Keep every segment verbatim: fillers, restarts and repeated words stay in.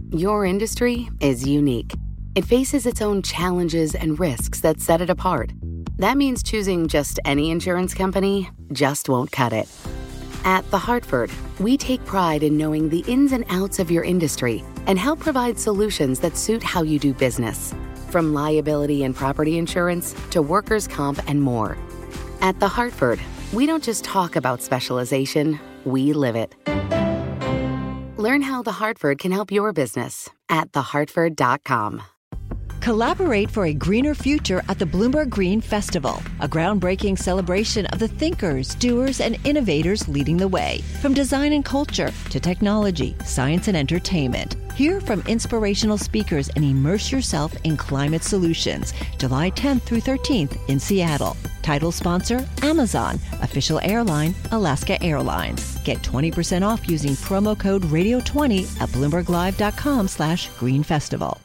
Your industry is unique. It faces its own challenges and risks that set it apart. That means choosing just any insurance company just won't cut it. At The Hartford, we take pride in knowing the ins and outs of your industry and help provide solutions that suit how you do business. From liability and property insurance to workers' comp and more. At The Hartford, we don't just talk about specialization, we live it. Learn how The Hartford can help your business at the hartford dot com. Collaborate for a greener future at the Bloomberg Green Festival, a groundbreaking celebration of the thinkers, doers, and innovators leading the way. From design and culture to technology, science, and entertainment. Hear from inspirational speakers and immerse yourself in climate solutions. July tenth through thirteenth in Seattle. Title sponsor, Amazon. Official airline, Alaska Airlines. Get twenty percent off using promo code radio twenty at bloomberg live dot com slash green festival.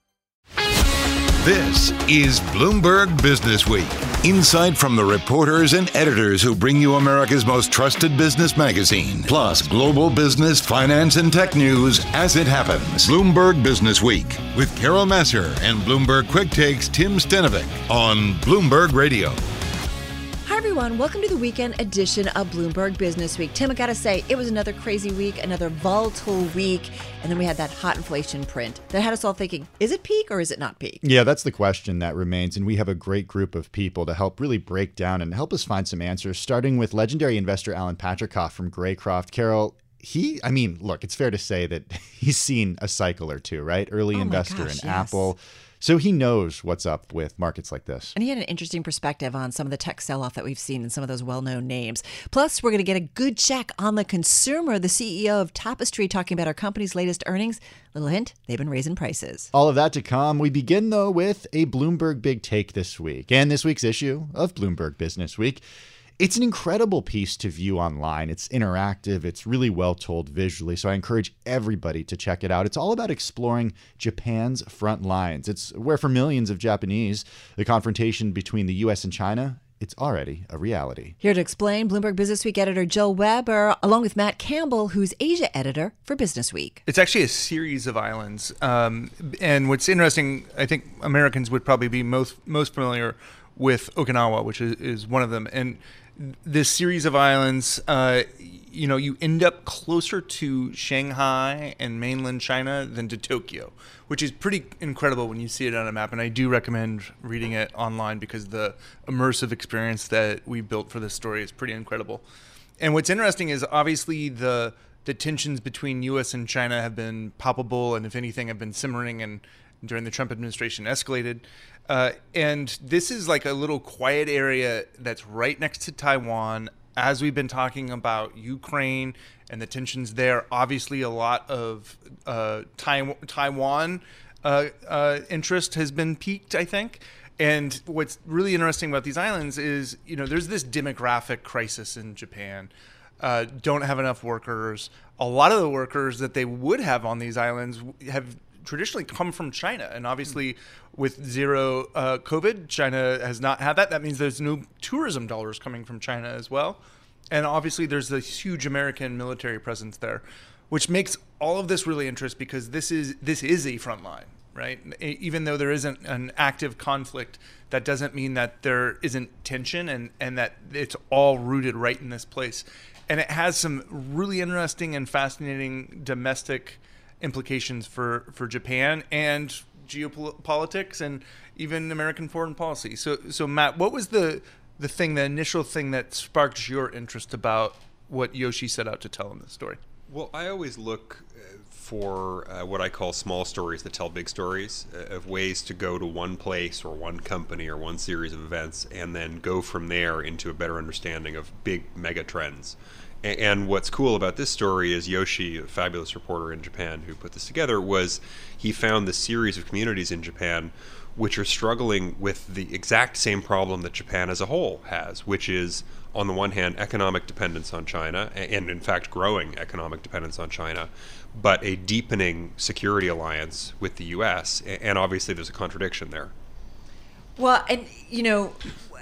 This is Bloomberg Business Week. Insight from the reporters and editors who bring you America's most trusted business magazine. Plus, global business, finance, and tech news as it happens. Bloomberg Business Week with Carol Massar and Bloomberg Quick Takes Tim Stenovic on Bloomberg Radio. Hi, everyone. Welcome to the weekend edition of Bloomberg Business Week. Tim, I got to say, it was another crazy week, another volatile week. And then we had that hot inflation print that had us all thinking, is it peak or is it not peak? Yeah, that's the question that remains. And we have a great group of people to help really break down and help us find some answers, starting with legendary investor Alan Patricof from Greycroft. Carol, he, I mean, look, it's fair to say that he's seen a cycle or two, right? Early oh investor gosh, in yes. Apple. So he knows what's up with markets like this. And he had an interesting perspective on some of the tech sell-off that we've seen in some of those well-known names. Plus, we're going to get a good check on the consumer. The C E O of Tapestry talking about our company's latest earnings. Little hint, they've been raising prices. All of that to come. We begin, though, with a Bloomberg Big Take this week. And this week's issue of Bloomberg Business Week. It's an incredible piece to view online. It's interactive. It's really well told visually. So I encourage everybody to check it out. It's all about exploring Japan's front lines. It's where for millions of Japanese, the confrontation between the U S and China, it's already a reality. Here to explain, Bloomberg Business Week editor Joel Weber, along with Matt Campbell, who's Asia editor for Business Week. It's actually a series of islands. Um, and what's interesting, I think Americans would probably be most most familiar with Okinawa, which is, is one of them. And this series of islands, uh, you know, you end up closer to Shanghai and mainland China than to Tokyo, which is pretty incredible when you see it on a map. And I do recommend reading it online because the immersive experience that we built for this story is pretty incredible. And what's interesting is obviously the the tensions between U S and China have been palpable, and if anything, have been simmering and during the Trump administration escalated. Uh, and this is like a little quiet area that's right next to Taiwan. As we've been talking about Ukraine and the tensions there, obviously a lot of uh, Tai- Taiwan uh, uh, interest has been piqued, I think. And what's really interesting about these islands is, you know, there's this demographic crisis in Japan. Uh, don't have enough workers. A lot of the workers that they would have on these islands have traditionally come from China. And obviously with zero uh, COVID, China has not had that. That means there's no tourism dollars coming from China as well. And obviously there's this huge American military presence there, which makes all of this really interesting because this is this is a front line, right? Even though there isn't an active conflict, that doesn't mean that there isn't tension and, and that it's all rooted right in this place. And it has some really interesting and fascinating domestic implications for, for Japan and geopolitics and even American foreign policy. So, so Matt, what was the the thing, the initial thing that sparked your interest about what Yoshi set out to tell in this story? Well, I always look for uh, what I call small stories that tell big stories, uh, of ways to go to one place or one company or one series of events and then go from there into a better understanding of big mega trends. And what's cool about this story is Yoshi, a fabulous reporter in Japan who put this together, was he found this series of communities in Japan which are struggling with the exact same problem that Japan as a whole has, which is, on the one hand, economic dependence on China, and in fact growing economic dependence on China, but a deepening security alliance with the U S, and obviously there's a contradiction there. Well, and, you know,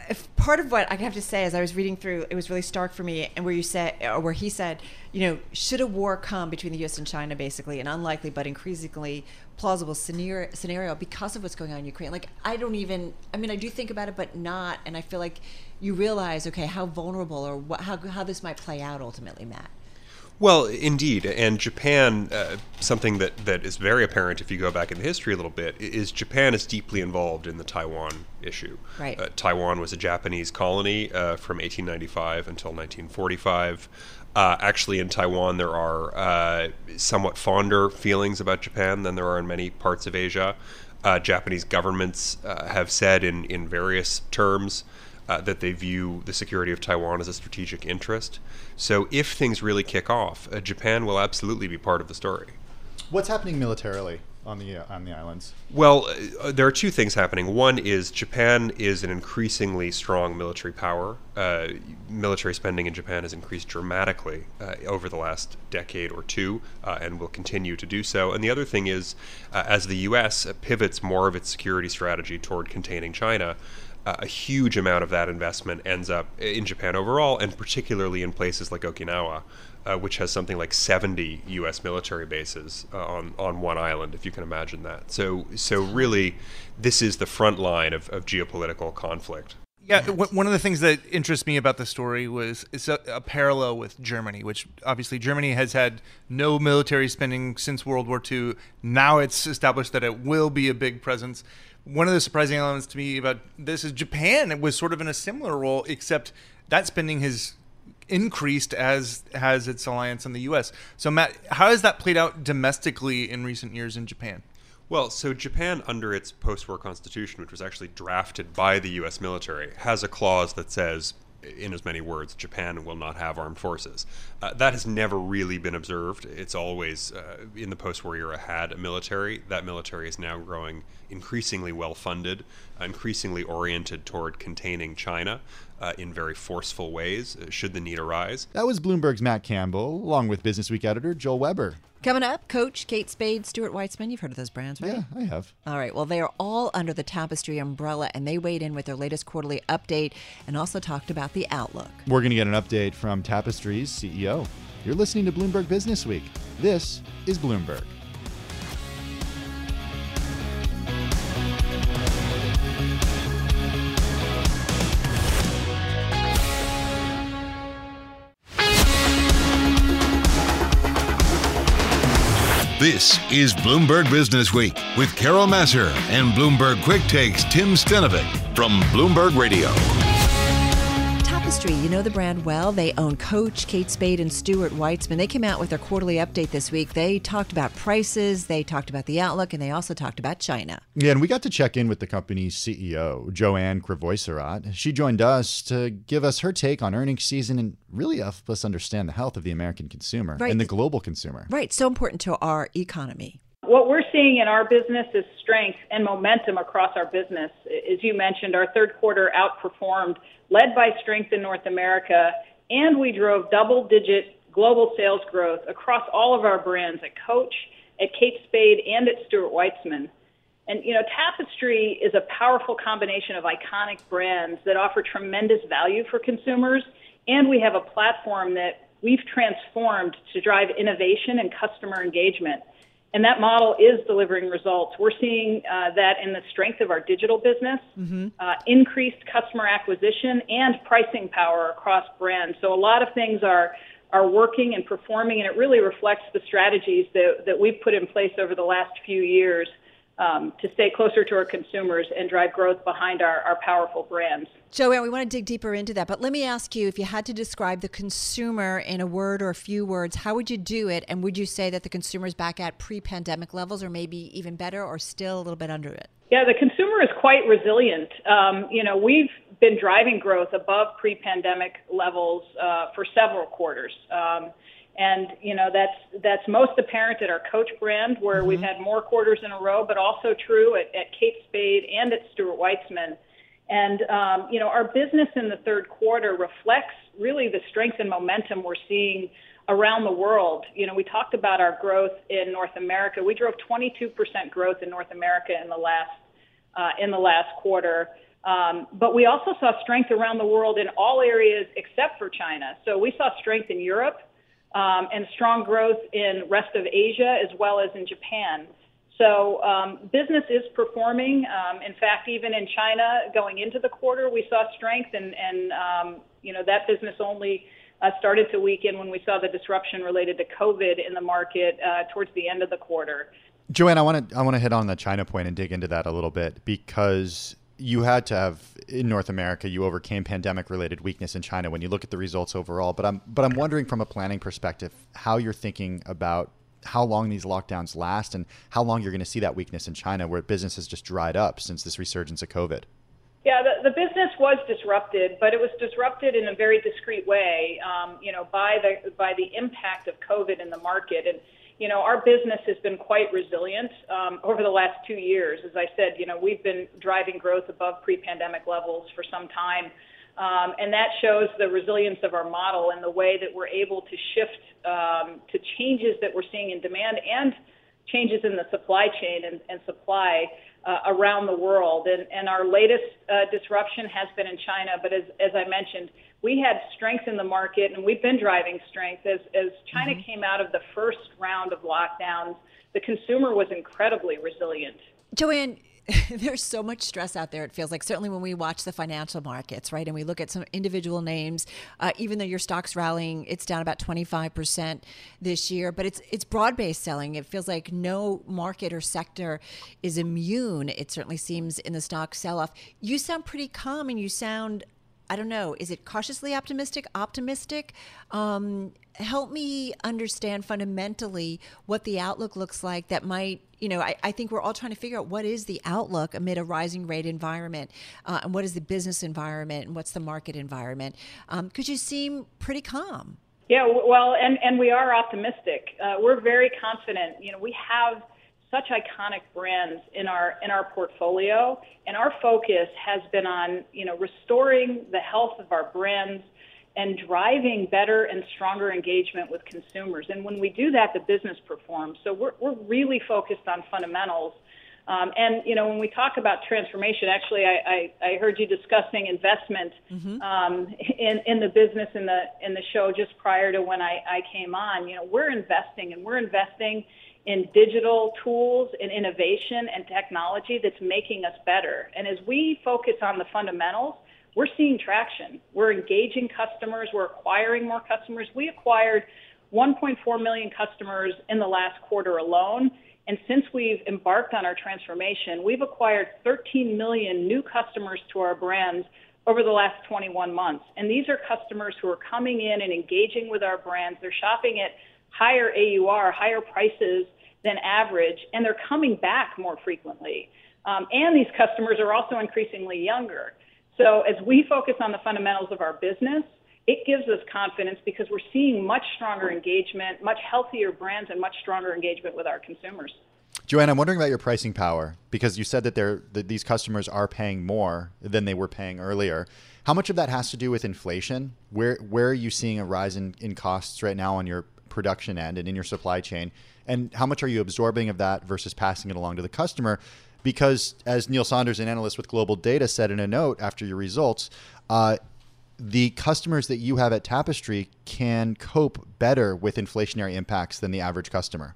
if part of what I have to say, as I was reading through, it was really stark for me, and where you said, or where he said, you know, should a war come between the U S and China, basically, an unlikely but increasingly plausible scenario, scenario because of what's going on in Ukraine. Like, I don't even, I mean, I do think about it, but not, and I feel like you realize, okay, how vulnerable or what, how how this might play out ultimately, Matt. Well, indeed, and Japan, uh, something that, that is very apparent if you go back in history a little bit, is Japan is deeply involved in the Taiwan issue. Right. Uh, Taiwan was a Japanese colony uh, from eighteen ninety-five until nineteen forty-five. Uh, actually, in Taiwan, there are uh, somewhat fonder feelings about Japan than there are in many parts of Asia. Uh, Japanese governments uh, have said in, in various terms Uh, that they view the security of Taiwan as a strategic interest. So if things really kick off, uh, Japan will absolutely be part of the story. What's happening militarily on the uh, on the islands? Well, uh, there are two things happening. One is Japan is an increasingly strong military power. Uh, military spending in Japan has increased dramatically uh, over the last decade or two, uh, and will continue to do so. And the other thing is, uh, as the U S pivots more of its security strategy toward containing China, Uh, a huge amount of that investment ends up in Japan overall, and particularly in places like Okinawa, uh, which has something like seventy U S military bases uh, on on one island, if you can imagine that. So, so really, this is the front line of, of geopolitical conflict. Yeah, w- one of the things that interests me about the story was it's a, a parallel with Germany, which obviously Germany has had no military spending since World War Two. Now it's established that it will be a big presence. One of the surprising elements to me about this is Japan. It was sort of in a similar role, except that spending has increased as has its alliance in the U S. So, Matt, how has that played out domestically in recent years in Japan? Well, so Japan, under its post-war constitution, which was actually drafted by the U S military, has a clause that says, in as many words, Japan will not have armed forces. Uh, that has never really been observed. It's always, uh, in the post-war era, had a military. That military is now growing increasingly well-funded, increasingly oriented toward containing China uh, in very forceful ways, uh, should the need arise. That was Bloomberg's Matt Campbell, along with Business Week editor Joel Weber. Coming up, Coach, Kate Spade, Stuart Weitzman. You've heard of those brands, right? Yeah, I have. All right. Well, they are all under the Tapestry umbrella, and they weighed in with their latest quarterly update and also talked about the outlook. We're going to get an update from Tapestry's C E O. You're listening to Bloomberg Business Week. This is Bloomberg. This is Bloomberg Business Week with Carol Massar and Bloomberg Quick Takes Tim Stenovec from Bloomberg Radio. Tapestry, you know the brand well. They own Coach, Kate Spade, and Stuart Weitzman. They came out with their quarterly update this week. They talked about prices, they talked about the outlook, and they also talked about China. Yeah, and we got to check in with the company's C E O, Joanne Crevoiserat. She joined us to give us her take on earnings season and really help us understand the health of the American consumer Right. and the global consumer. Right, so important to our economy. What we're seeing in our business is strength and momentum across our business. As you mentioned, our third quarter outperformed, led by strength in North America, and we drove double-digit global sales growth across all of our brands at Coach, at Kate Spade, and at Stuart Weitzman. And, you know, Tapestry is a powerful combination of iconic brands that offer tremendous value for consumers, and we have a platform that we've transformed to drive innovation and customer engagement. And that model is delivering results. We're seeing uh, that in the strength of our digital business, mm-hmm. uh, increased customer acquisition, and pricing power across brands. So a lot of things are are working and performing, and it really reflects the strategies that, that we've put in place over the last few years um, to stay closer to our consumers and drive growth behind our, our powerful brands. Joanne, we want to dig deeper into that, but let me ask you, if you had to describe the consumer in a word or a few words, how would you do it? And would you say that the consumer is back at pre-pandemic levels, or maybe even better, or still a little bit under it? Yeah, the consumer is quite resilient. Um, you know, we've been driving growth above pre-pandemic levels uh, for several quarters. Um, and, you know, that's that's most apparent at our Coach brand, where mm-hmm. we've had more quarters in a row, but also true at, at Kate Spade and at Stuart Weitzman. And, um, you know, our business in the third quarter reflects really the strength and momentum we're seeing around the world. You know, we talked about our growth in North America. We drove twenty-two percent growth in North America in the last uh, in the last quarter. Um, but we also saw strength around the world in all areas except for China. So we saw strength in Europe um, and strong growth in rest of Asia as well as in Japan. So um, business is performing. Um, in fact, even in China going into the quarter, we saw strength, and, and um, you know, that business only uh, started to weaken when we saw the disruption related to COVID in the market uh, towards the end of the quarter. Joanne, I want to I want to hit on the China point and dig into that a little bit, because you had to have, in North America, you overcame pandemic-related weakness in China when you look at the results overall. But I'm but I'm wondering from a planning perspective how you're thinking about how long these lockdowns last and how long you're going to see that weakness in China, where business has just dried up since this resurgence of COVID. Yeah, the, the business was disrupted, but it was disrupted in a very discrete way, um, you know, by the by the impact of COVID in the market. And, you know, our business has been quite resilient um, over the last two years. As I said, you know, we've been driving growth above pre-pandemic levels for some time. Um, and that shows the resilience of our model and the way that we're able to shift um, to changes that we're seeing in demand and changes in the supply chain and, and supply uh, around the world. And, and our latest uh, disruption has been in China. But as, as I mentioned, we had strength in the market, and we've been driving strength. As, as China mm-hmm. came out of the first round of lockdowns, the consumer was incredibly resilient. Joanne, there's so much stress out there, it feels like, certainly when we watch the financial markets, right? And we look at some individual names, uh, even though your stock's rallying, it's down about twenty-five percent this year, but it's it's broad-based selling. It feels like no market or sector is immune. It certainly seems in the stock sell-off. You sound pretty calm, and you sound, I don't know, is it cautiously optimistic, optimistic? Um, help me understand fundamentally what the outlook looks like that might, you know, I, I think we're all trying to figure out what is the outlook amid a rising rate environment, uh, and what is the business environment, and what's the market environment? Because um, you seem pretty calm. Yeah, well, and, and we are optimistic. Uh, we're very confident. You know, we have such iconic brands in our in our portfolio, and our focus has been on, you know, restoring the health of our brands and driving better and stronger engagement with consumers. And when we do that, the business performs. So we're we're really focused on fundamentals. Um, and, you know, when we talk about transformation, actually, I, I, I heard you discussing investment mm-hmm. um, in, in the business in the in the show just prior to when I, I came on. You know, we're investing, and we're investing in digital tools and innovation and technology that's making us better. And as we focus on the fundamentals, we're seeing traction. We're engaging customers. We're acquiring more customers. We acquired one point four million customers in the last quarter alone. And since we've embarked on our transformation, we've acquired thirteen million new customers to our brands over the last twenty-one months. And these are customers who are coming in and engaging with our brands. They're shopping at higher A U R, higher prices than average, and they're coming back more frequently. Um, and these customers are also increasingly younger. So as we focus on the fundamentals of our business, it gives us confidence because we're seeing much stronger engagement, much healthier brands, and much stronger engagement with our consumers. Joanne, I'm wondering about your pricing power, because you said that they're, that these customers are paying more than they were paying earlier. How much of that has to do with inflation? Where where are you seeing a rise in, in costs right now on your production end and in your supply chain? And how much are you absorbing of that versus passing it along to the customer? Because as Neil Saunders, an analyst with Global Data, said in a note after your results, uh, the customers that you have at Tapestry can cope better with inflationary impacts than the average customer.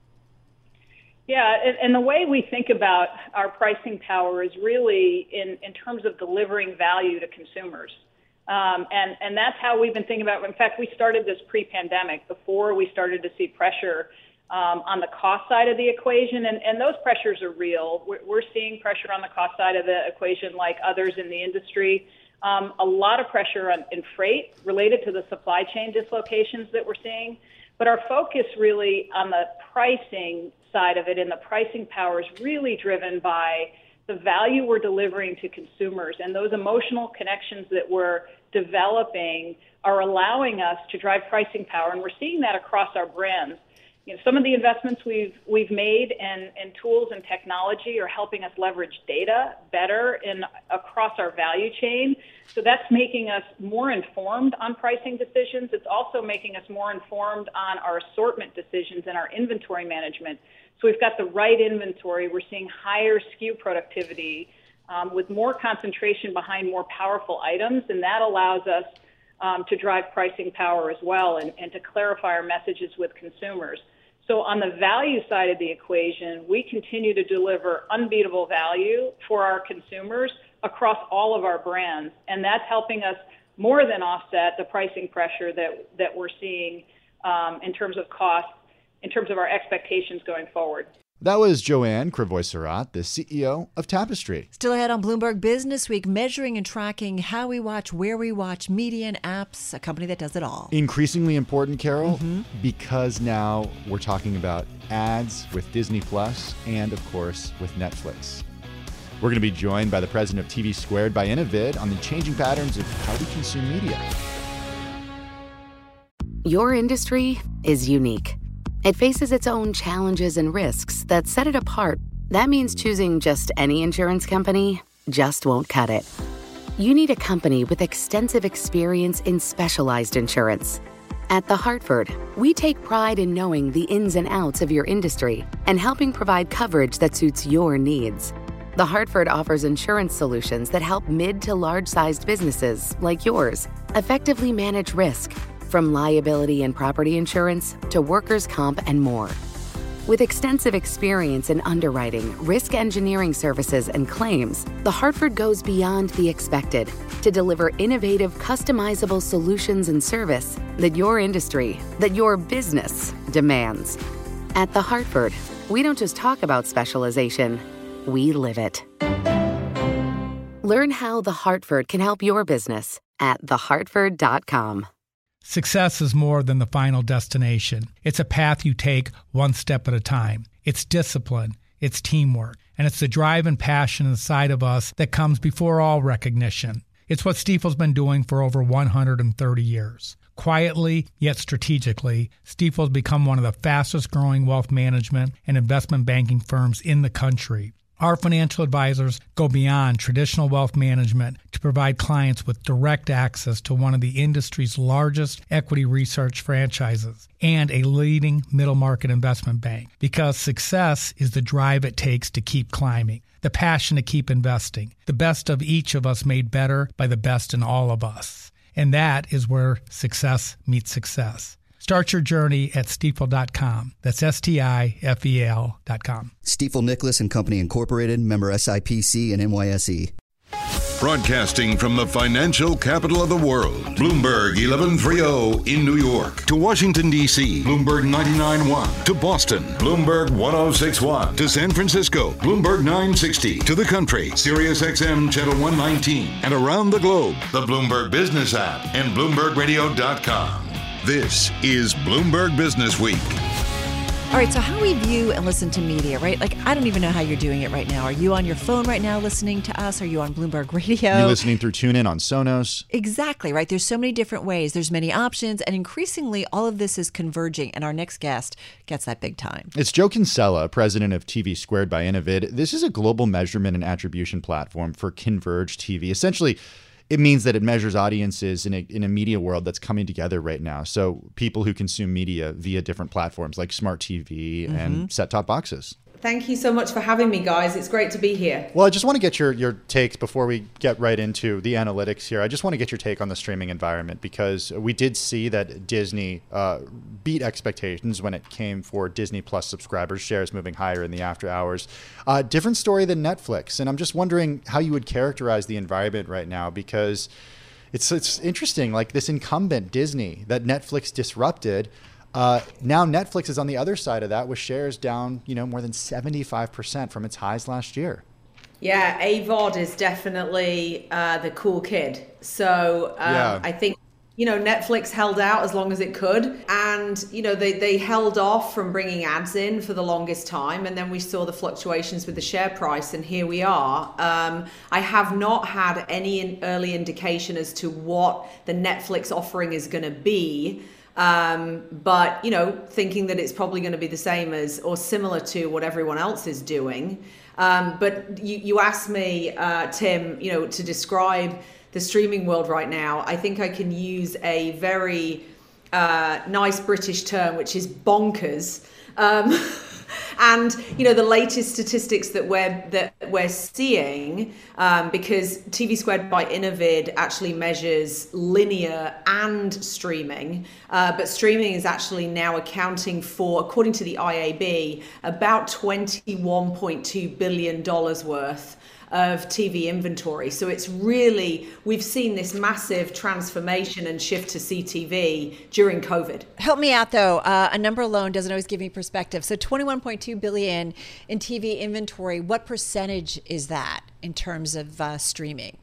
Yeah, and, and the way we think about our pricing power is really in, in terms of delivering value to consumers. Um, and, and that's how we've been thinking about it. In fact, we started this pre-pandemic, before we started to see pressure Um, on the cost side of the equation, and, and those pressures are real. We're, we're seeing pressure on the cost side of the equation like others in the industry. Um, a lot of pressure on, in freight related to the supply chain dislocations that we're seeing. But our focus really on the pricing side of it and the pricing power is really driven by the value we're delivering to consumers, and those emotional connections that we're developing are allowing us to drive pricing power, and we're seeing that across our brands. You know, some of the investments we've we've made and, and tools and technology are helping us leverage data better in across our value chain. So that's making us more informed on pricing decisions. It's also making us more informed on our assortment decisions and our inventory management. So we've got the right inventory. We're seeing higher S K U productivity. um, with more concentration behind more powerful items, and that allows us um, to drive pricing power as well and, and to clarify our messages with consumers. So on the value side of the equation, we continue to deliver unbeatable value for our consumers across all of our brands, and that's helping us more than offset the pricing pressure that that we're seeing um, in terms of cost, in terms of our expectations going forward. That was Joanne Crevoiserat, the C E O of Tapestry. Still ahead on Bloomberg Business Week, measuring and tracking how we watch, where we watch, media and apps, a company that does it all. Increasingly important, Carol, Mm-hmm. because now we're talking about ads with Disney Plus and, of course, with Netflix. We're going to be joined by the president of T V Squared by Innovid on the changing patterns of how we consume media. Your industry is unique. It faces its own challenges and risks that set it apart. That means choosing just any insurance company just won't cut it. You need a company with extensive experience in specialized insurance. At The Hartford, we take pride in knowing the ins and outs of your industry and helping provide coverage that suits your needs. The Hartford offers insurance solutions that help mid to large-sized businesses like yours effectively manage risk, from liability and property insurance to workers' comp and more. With extensive experience in underwriting, risk engineering services, and claims, The Hartford goes beyond the expected to deliver innovative, customizable solutions and service that your industry, that your business demands. At The Hartford, we don't just talk about specialization, we live it. Learn how The Hartford can help your business at the hartford dot com. Success is more than the final destination. It's a path you take one step at a time. It's discipline, it's teamwork, and it's the drive and passion inside of us that comes before all recognition. It's what Stifel's been doing for over one hundred thirty years. Quietly, yet strategically, Stifel's become one of the fastest growing wealth management and investment banking firms in the country. Our financial advisors go beyond traditional wealth management to provide clients with direct access to one of the industry's largest equity research franchises and a leading middle market investment bank. Because success is the drive it takes to keep climbing, the passion to keep investing, the best of each of us made better by the best in all of us. And that is where success meets success. Start your journey at stifel dot com. That's S T I F E L dot com. Stifel Nicholas and Company Incorporated, member S I P C and N Y S E. Broadcasting from the financial capital of the world, Bloomberg eleven thirty in New York. To Washington, D C, Bloomberg ninety-nine point one. To Boston, Bloomberg ten sixty-one. To San Francisco, Bloomberg nine sixty. To the country, Sirius X M Channel one nineteen. And around the globe, the Bloomberg Business app and Bloomberg Radio dot com. This is Bloomberg Business Week. All right, so how we view and listen to media, right? Like, I don't even know how you're doing it right now. Are you on your phone right now listening to us? Are you on Bloomberg Radio? You're listening through TuneIn on Sonos. Exactly, right? There's so many different ways. There's many options, and increasingly, all of this is converging, and our next guest gets that big time. It's Joe Kinsella, president of T V Squared by Innovid. This is a global measurement and attribution platform for converged T V. Essentially, it means that it measures audiences in a, in a media world that's coming together right now. So people who consume media via different platforms like smart T V mm-hmm. and set-top boxes. Thank you so much for having me, guys. It's great to be here. Well, I just want to get your, your takes before we get right into the analytics here. I just want to get your take on the streaming environment, because we did see that Disney uh, beat expectations when it came for Disney Plus subscribers, shares moving higher in the after hours. Uh, different story than Netflix. And I'm just wondering how you would characterize the environment right now, because it's it's interesting, like this incumbent Disney that Netflix disrupted. Uh, now Netflix is on the other side of that, with shares down, you know, more than seventy-five percent from its highs last year. Yeah, A V O D is definitely uh, the cool kid. So um, yeah. I think, you know, Netflix held out as long as it could. And, you know, they, they held off from bringing ads in for the longest time. And then we saw the fluctuations with the share price. And here we are. Um, I have not had any early indication as to what the Netflix offering is going to be. Um, but, you know, thinking that it's probably going to be the same as or similar to what everyone else is doing. Um, but you, you asked me, uh, Tim, you know, to describe the streaming world right now. I think I can use a very uh, nice British term, which is bonkers. Um, And, you know, the latest statistics that we're that we're seeing, um, because T V Squared by Innovid actually measures linear and streaming, uh, but streaming is actually now accounting for, according to the I A B, about twenty-one point two billion dollars worth of T V inventory. So it's really, we've seen this massive transformation and shift to C T V during COVID. Help me out though. Uh, a number alone doesn't always give me perspective. So twenty-one point two billion in T V inventory. What percentage is that in terms of uh, streaming?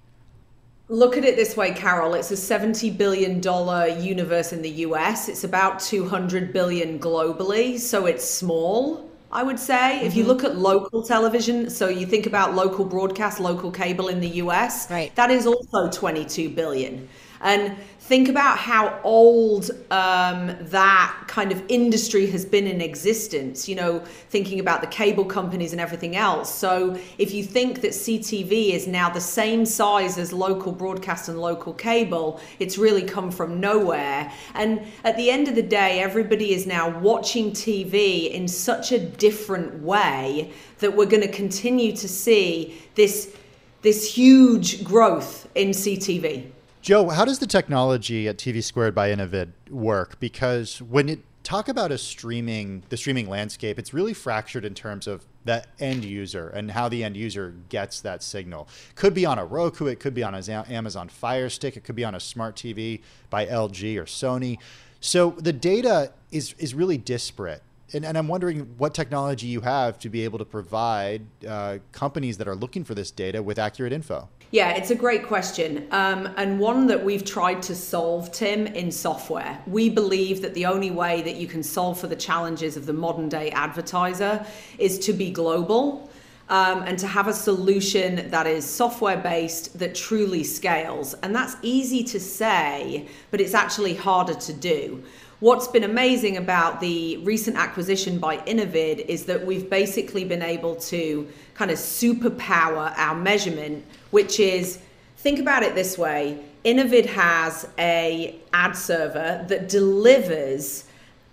Look at it this way, Carol. It's a seventy billion dollars universe in the U S. It's about two hundred billion dollars globally. So it's small, I would say. Mm-hmm. If you look at local television, so you think about local broadcast, local cable in the U S, right, that is also twenty-two billion dollars. And think about how old um, that kind of industry has been in existence, you know, thinking about the cable companies and everything else. So if you think that C T V is now the same size as local broadcast and local cable, it's really come from nowhere. And at the end of the day, everybody is now watching T V in such a different way that we're going to continue to see this, this huge growth in C T V. Joe, how does the technology at T V Squared by Innovid work? Because when you talk about a streaming, the streaming landscape, it's really fractured in terms of the end user and how the end user gets that signal. Could be on a Roku, it could be on an Amazon Fire Stick, it could be on a smart T V by L G or Sony. So the data is is really disparate. And, and I'm wondering what technology you have to be able to provide uh, companies that are looking for this data with accurate info. Yeah, it's a great question, um, and one that we've tried to solve, Tim, in software. We believe that the only way that you can solve for the challenges of the modern day advertiser is to be global, um, and to have a solution that is software based, that truly scales. And that's easy to say, but it's actually harder to do. What's been amazing about the recent acquisition by Innovid is that we've basically been able to kind of superpower our measurement, which is, think about it this way, Innovid has a ad server that delivers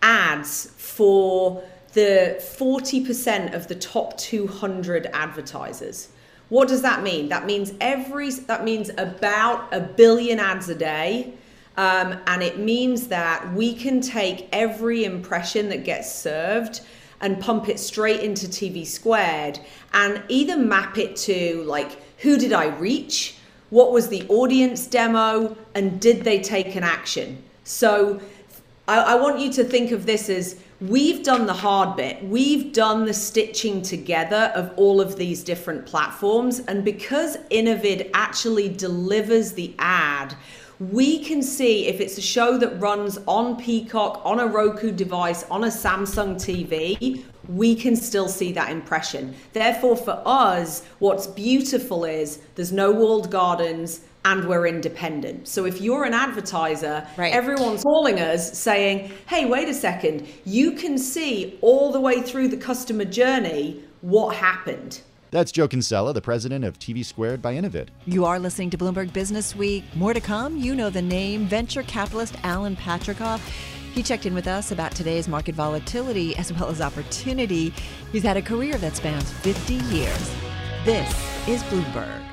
ads for the forty percent of the top two hundred advertisers. What does that mean? That means every, that means about a billion ads a day. Um, and it means that we can take every impression that gets served and pump it straight into T V Squared and either map it to, like, who did I reach? What was the audience demo? And did they take an action? So I, I want you to think of this as, we've done the hard bit. We've done the stitching together of all of these different platforms. And because Innovid actually delivers the ad, we can see if it's a show that runs on Peacock, on a Roku device, on a Samsung T V, we can still see that impression. Therefore, for us, what's beautiful is there's no walled gardens and we're independent. So if you're an advertiser, right, everyone's calling us saying, hey, wait a second, you can see all the way through the customer journey what happened. That's Joe Kinsella, the president of T V Squared by Innovid. You are listening to Bloomberg Business Week. More to come. You know the name, venture capitalist Alan Patricof. He checked in with us about today's market volatility as well as opportunity. He's had a career that spans fifty years. This is Bloomberg.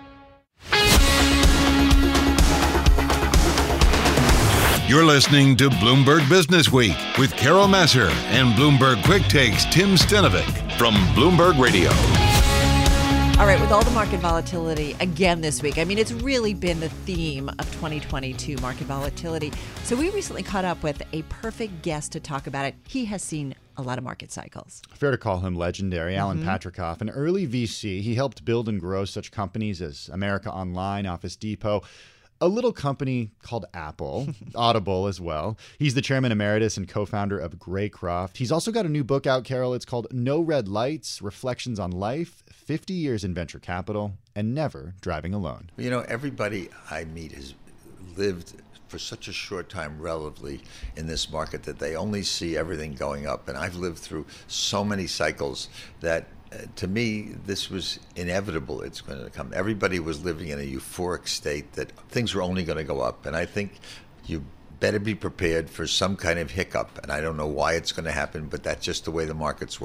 You're listening to Bloomberg Business Week with Carol Massar and Bloomberg Quick Takes Tim Stenovic from Bloomberg Radio. All right, with all the market volatility again this week, I mean, it's really been the theme of twenty twenty-two, market volatility. So we recently caught up with a perfect guest to talk about it. He has seen a lot of market cycles. Fair to call him legendary. Mm-hmm. Alan Patricof, an early V C. He helped build and grow such companies as America Online, Office Depot, a little company called Apple, Audible as well. He's the chairman emeritus and co-founder of Greycroft. He's also got a new book out, Carol. It's called No Red Lights, Reflections on Life, fifty years in Venture Capital, and Never Driving Alone. You know, everybody I meet has lived for such a short time relatively in this market that they only see everything going up. And I've lived through so many cycles that Uh, to me, this was inevitable. It's going to come. Everybody was living in a euphoric state that things were only going to go up. And I think you better be prepared for some kind of hiccup. And I don't know why it's going to happen, but that's just the way the markets work.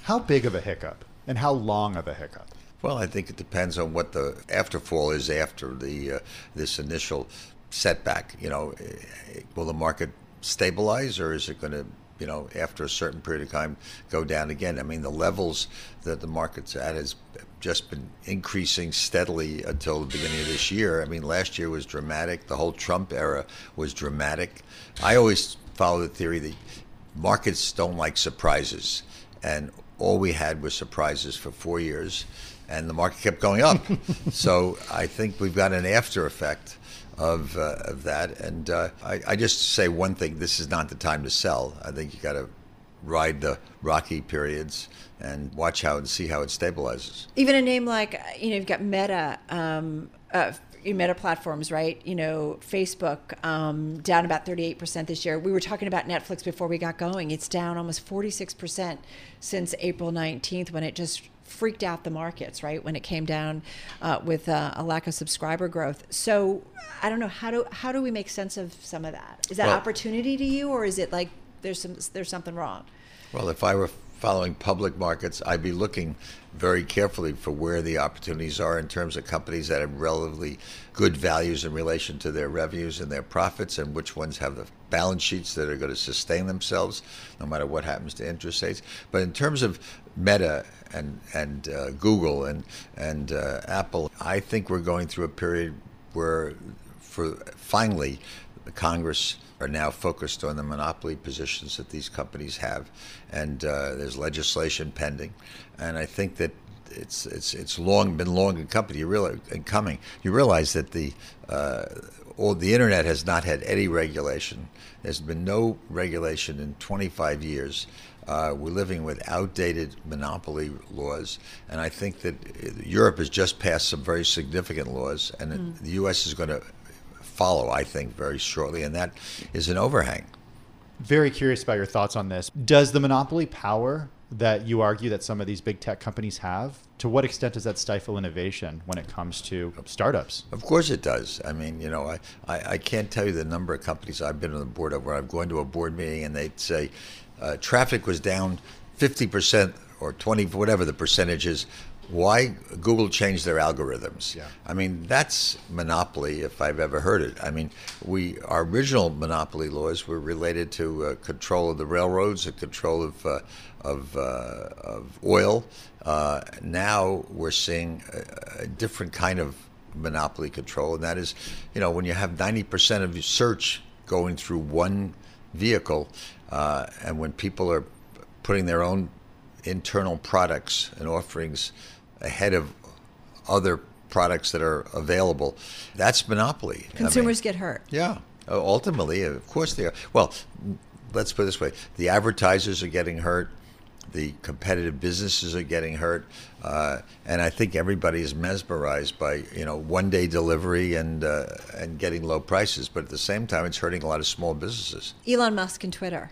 How big of a hiccup and how long of a hiccup? Well, I think it depends on what the afterfall is after the uh, this initial setback. You know, will the market stabilize, or is it going to, you know, after a certain period of time, go down again? I mean, the levels that the market's at has just been increasing steadily until the beginning of this year. I mean, last year was dramatic. The whole Trump era was dramatic. I always follow the theory that markets don't like surprises, and all we had was surprises for four years, and the market kept going up. So I think we've got an after effect of uh, of that. And uh, I, I just say one thing: this is not the time to sell. I think you got to ride the rocky periods and watch how and see how it stabilizes. Even a name like, you know, you've got Meta, um, uh, Meta platforms, right? You know, Facebook um, down about thirty-eight percent this year. We were talking about Netflix before we got going. It's down almost forty-six percent since April nineteenth, when it just freaked out the markets, right? When it came down uh, with uh, a lack of subscriber growth. So I don't know, how do how do we make sense of some of that? Is that well, opportunity to you, or is it like there's some there's something wrong? Well, if I were following public markets, I'd be looking very carefully for where the opportunities are in terms of companies that have relatively good values in relation to their revenues and their profits, and which ones have the balance sheets that are going to sustain themselves no matter what happens to interest rates. But in terms of Meta and and uh, Google and and uh, Apple, I think we're going through a period where, for finally, the Congress are now focused on the monopoly positions that these companies have, and uh, there's legislation pending, and I think that it's it's it's long been long in company. You realize, in coming, you realize that the uh, all the internet has not had any regulation. There's been no regulation in twenty-five years. Uh, we're living with outdated monopoly laws, and I think that Europe has just passed some very significant laws, and mm. the U S is going to follow, I think, very shortly, and that is an overhang. Very curious about your thoughts on this. Does the monopoly power that you argue that some of these big tech companies have, to what extent does that stifle innovation when it comes to startups? Of course it does. I mean, you know, I, I, I can't tell you the number of companies I've been on the board of where I've gone to a board meeting and they'd say uh, traffic was down fifty percent or twenty, whatever the percentage is. Why Google changed their algorithms? Yeah. I mean, that's monopoly if I've ever heard it. I mean, we our original monopoly laws were related to uh, control of the railroads and control of uh, of, uh, of oil. Uh, now we're seeing a, a different kind of monopoly control, and that is, you know, when you have ninety percent of your search going through one vehicle, uh, and when people are putting their own internal products and offerings ahead of other products that are available, that's monopoly. Consumers I mean, get hurt. Yeah, ultimately, of course they are. Well, let's put it this way: the advertisers are getting hurt, the competitive businesses are getting hurt, uh, and I think everybody is mesmerized by, you know, one-day delivery and uh, and getting low prices. But at the same time, it's hurting a lot of small businesses. Elon Musk and Twitter.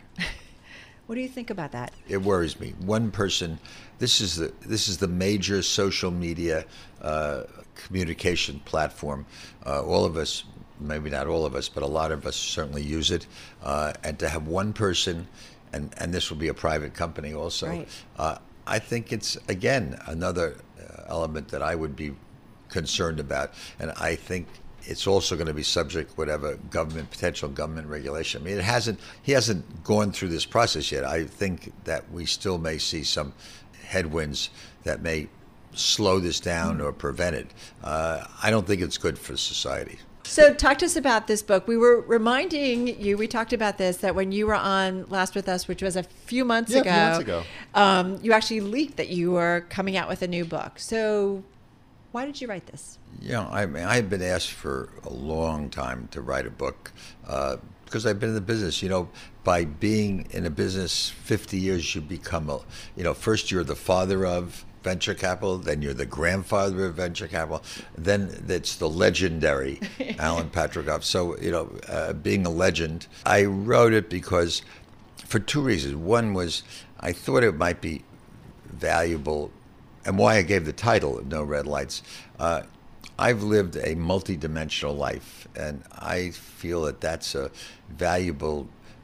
What do you think about that? It worries me. One person. This is the this is the major social media uh, communication platform. Uh, all of us, maybe not all of us, but a lot of us certainly use it. Uh, and to have one person, and and this will be a private company also. Right. Uh, I think it's again another uh, element that I would be concerned about, and I think it's also going to be subject to whatever government, potential government regulation. I mean, it hasn't, he hasn't gone through this process yet. I think that we still may see some headwinds that may slow this down or prevent it. Uh, I don't think it's good for society. So talk to us about this book. We were reminding you, we talked about this, that when you were on Last With Us, which was a few months yeah, ago, a few months ago. Um, you actually leaked that you were coming out with a new book. So why did you write this? You know, I mean, I've been asked for a long time to write a book uh, because I've been in the business. You know, by being in a business fifty years, you become a, you know, first you're the father of venture capital, then you're the grandfather of venture capital, then it's the legendary Alan Patricof. So, you know, uh, being a legend, I wrote it because for two reasons. One was I thought it might be valuable, and why I gave the title No Red Lights. Uh, I've lived a multi-dimensional life, and I feel that that's a valuable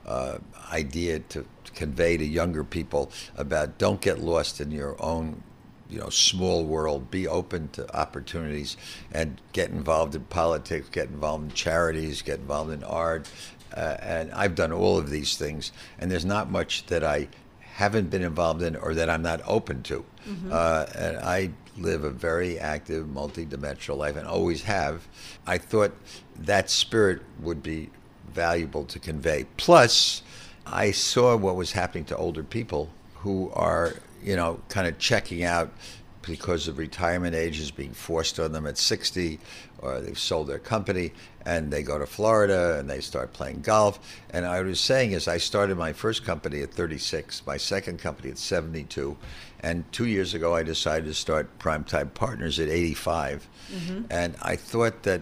uh, idea to convey to younger people about don't get lost in your own, you know, small world. Be open to opportunities and get involved in politics, get involved in charities, get involved in art. Uh, and I've done all of these things, and there's not much that I haven't been involved in or that I'm not open to. Mm-hmm. Uh, and I live a very active, multi-dimensional life and always have. I thought that spirit would be valuable to convey. Plus, I saw what was happening to older people who are, you know, kind of checking out because of retirement ages being forced on them at sixty, or they've sold their company and they go to Florida and they start playing golf. And I was saying is I started my first company at thirty-six, my second company at seventy-two, and two years ago I decided to start Primetime Partners at eighty-five. Mm-hmm. And I thought that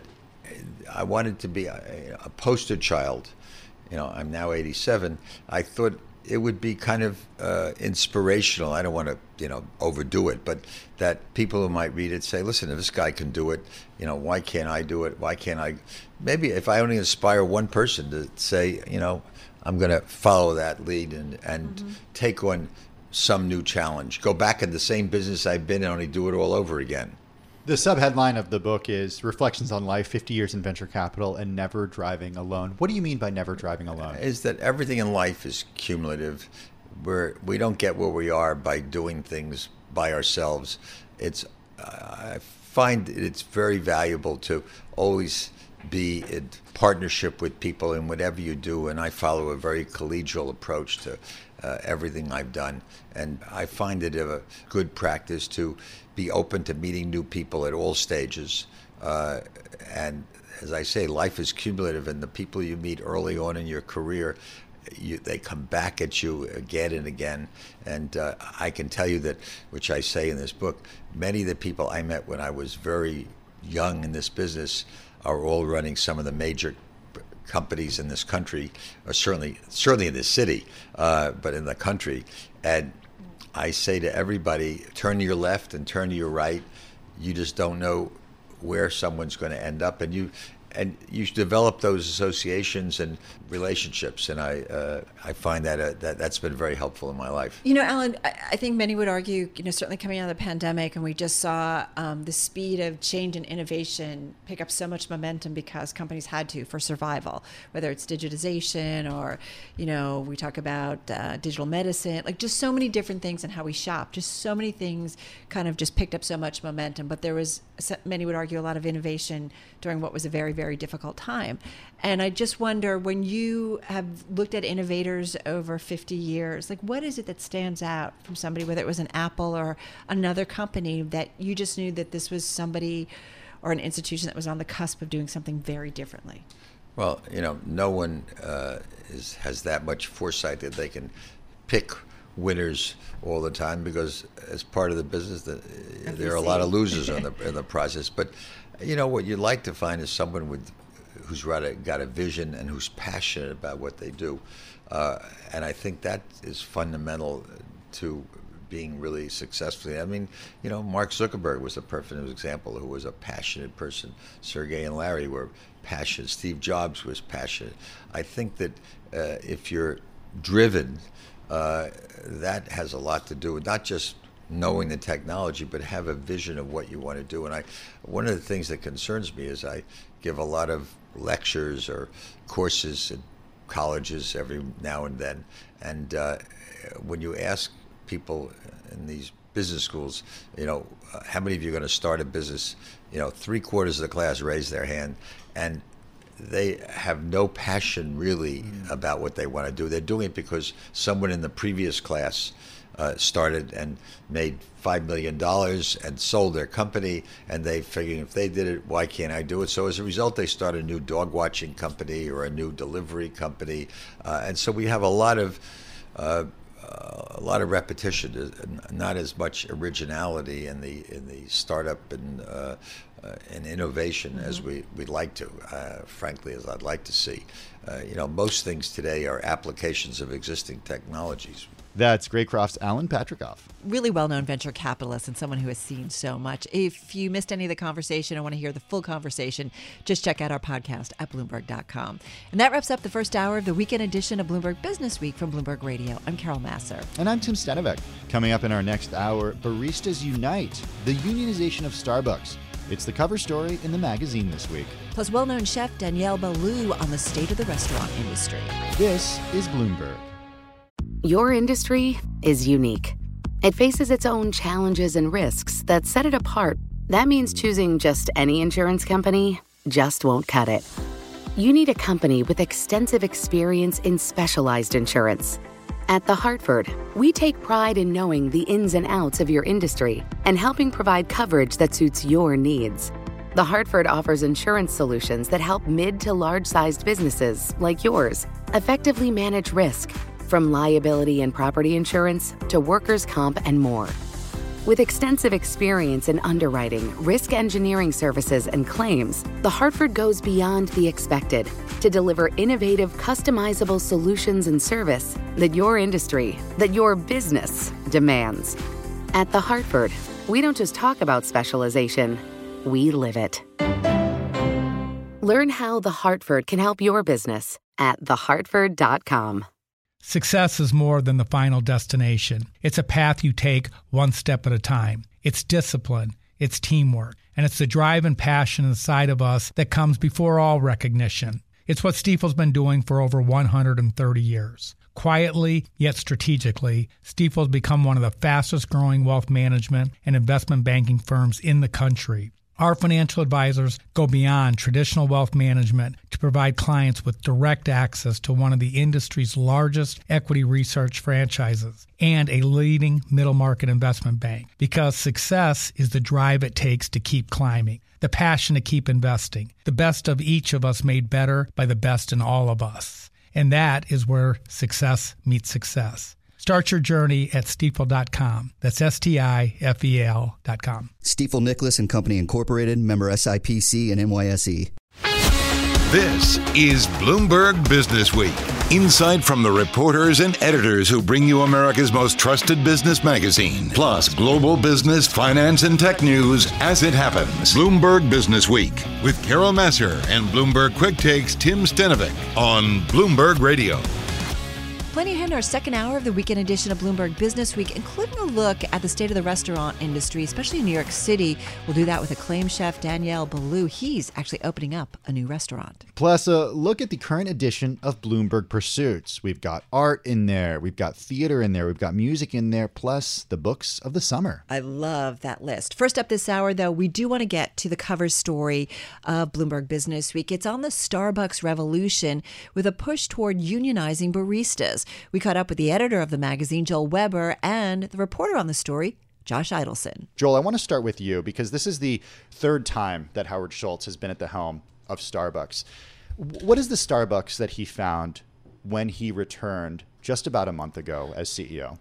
I wanted to be a, a poster child. You know, I'm now eighty-seven. I thought it would be kind of uh, inspirational. I don't want to, you know, overdo it, but that people who might read it say, listen, if this guy can do it, you know, why can't I do it? Why can't I? Maybe if I only inspire one person to say, you know, I'm going to follow that lead and, and mm-hmm. take on some new challenge. Go back in the same business I've been in, only do it all over again. The subheadline of the book is Reflections on Life, fifty years in Venture Capital and Never Driving Alone. What do you mean by never driving alone? Is that everything in life is cumulative. We're, we don't get where we are by doing things by ourselves. It's I find it's very valuable to always be in partnership with people in whatever you do, and I follow a very collegial approach to uh, everything I've done. And I find it a good practice to be open to meeting new people at all stages. Uh, and as I say, life is cumulative, and the people you meet early on in your career, you, they come back at you again and again. And uh, I can tell you that, which I say in this book, many of the people I met when I was very young in this business are all running some of the major companies in this country, or certainly certainly in this city, uh, but in the country. And I say to everybody, turn to your left and turn to your right. You just don't know where someone's going to end up, and you and you develop those associations and relationships. And I uh, I find that, uh, that that's been very helpful in my life. You know, Alan, I, I think many would argue, you know, certainly coming out of the pandemic, and we just saw um, the speed of change and innovation pick up so much momentum because companies had to for survival, whether it's digitization or, you know, we talk about uh, digital medicine, like just so many different things, and how we shop, just so many things kind of just picked up so much momentum. But there was, many would argue, a lot of innovation during what was a very, very difficult time. And I just wonder, when you have looked at innovators over fifty years, like what is it that stands out from somebody, whether it was an Apple or another company, that you just knew that this was somebody or an institution that was on the cusp of doing something very differently? Well, you know, no one uh, is, has that much foresight that they can pick winners all the time, because as part of the business, the, there are a lot of losers in the in the process. But you know what you'd like to find is someone with who's got a, got a vision and who's passionate about what they do, uh, and I think that is fundamental to being really successful. I mean, you know, Mark Zuckerberg was a perfect example, who was a passionate person. Sergey and Larry were passionate. Steve Jobs was passionate. I think that uh, if you're driven, uh, that has a lot to do with not just knowing the technology, but have a vision of what you want to do. And I, one of the things that concerns me is I give a lot of lectures or courses at colleges every now and then. And uh, when you ask people in these business schools, you know, uh, how many of you are going to start a business? You know, three quarters of the class raise their hand, and they have no passion really mm. about what they want to do. They're doing it because someone in the previous class uh, started and made five million dollars and sold their company, and they figured, if they did it, why can't I do it? So as a result, they start a new dog watching company or a new delivery company. Uh, and so we have a lot of uh, uh, a lot of repetition, not as much originality in the in the startup and uh, uh, and innovation mm-hmm. as we, we'd like to, uh, frankly, as I'd like to see. Uh, you know, most things today are applications of existing technologies. That's Greycroft's Alan Patrikoff. Really well-known venture capitalist and someone who has seen so much. If you missed any of the conversation and want to hear the full conversation, just check out our podcast at Bloomberg dot com. And that wraps up the first hour of the weekend edition of Bloomberg Business Week from Bloomberg Radio. I'm Carol Massar. And I'm Tim Stenovec. Coming up in our next hour, Baristas Unite, the unionization of Starbucks. It's the cover story in the magazine this week. Plus, well-known chef Danielle Ballou on the state of the restaurant industry. This is Bloomberg. Your industry is unique. It faces its own challenges and risks that set it apart. That means choosing just any insurance company just won't cut it. You need a company with extensive experience in specialized insurance. At The Hartford, we take pride in knowing the ins and outs of your industry and helping provide coverage that suits your needs. The Hartford offers insurance solutions that help mid to large-sized businesses like yours effectively manage risk, from liability and property insurance to workers' comp and more. With extensive experience in underwriting, risk engineering services, and claims, The Hartford goes beyond the expected to deliver innovative, customizable solutions and service that your industry, that your business demands. At The Hartford, we don't just talk about specialization, we live it. Learn how The Hartford can help your business at the hartford dot com. Success is more than the final destination. It's a path you take one step at a time. It's discipline, it's teamwork, and it's the drive and passion inside of us that comes before all recognition. It's what Stifel's been doing for over one hundred thirty years. Quietly, yet strategically, Stifel's become one of the fastest growing wealth management and investment banking firms in the country. Our financial advisors go beyond traditional wealth management to provide clients with direct access to one of the industry's largest equity research franchises and a leading middle market investment bank, because success is the drive it takes to keep climbing, the passion to keep investing, the best of each of us made better by the best in all of us. And that is where success meets success. Start your journey at stifel dot com. That's S T I F E L dot com. Stifel Nicolaus and Company Incorporated, member S I P C and N Y S E. This is Bloomberg Business Week. Insight from the reporters and editors who bring you America's most trusted business magazine. Plus, global business, finance, and tech news as it happens. Bloomberg Business Week with Carol Massar and Bloomberg Quick Takes Tim Stenovec on Bloomberg Radio. Plenty ahead in our second hour of the weekend edition of Bloomberg Business Week, including a look at the state of the restaurant industry, especially in New York City. We'll do that with acclaimed chef Danielle Ballou. He's actually opening up a new restaurant. Plus, a look at the current edition of Bloomberg Pursuits. We've got art in there, we've got theater in there, we've got music in there, plus the books of the summer. I love that list. First up this hour, though, we do want to get to the cover story of Bloomberg Business Week. It's on the Starbucks revolution with a push toward unionizing baristas. We caught up with the editor of the magazine, Joel Weber, and the reporter on the story, Josh Idelson. Joel, I want to start with you because this is the third time that Howard Schultz has been at the helm of Starbucks. What is the Starbucks that he found when he returned just about a month ago as C E O?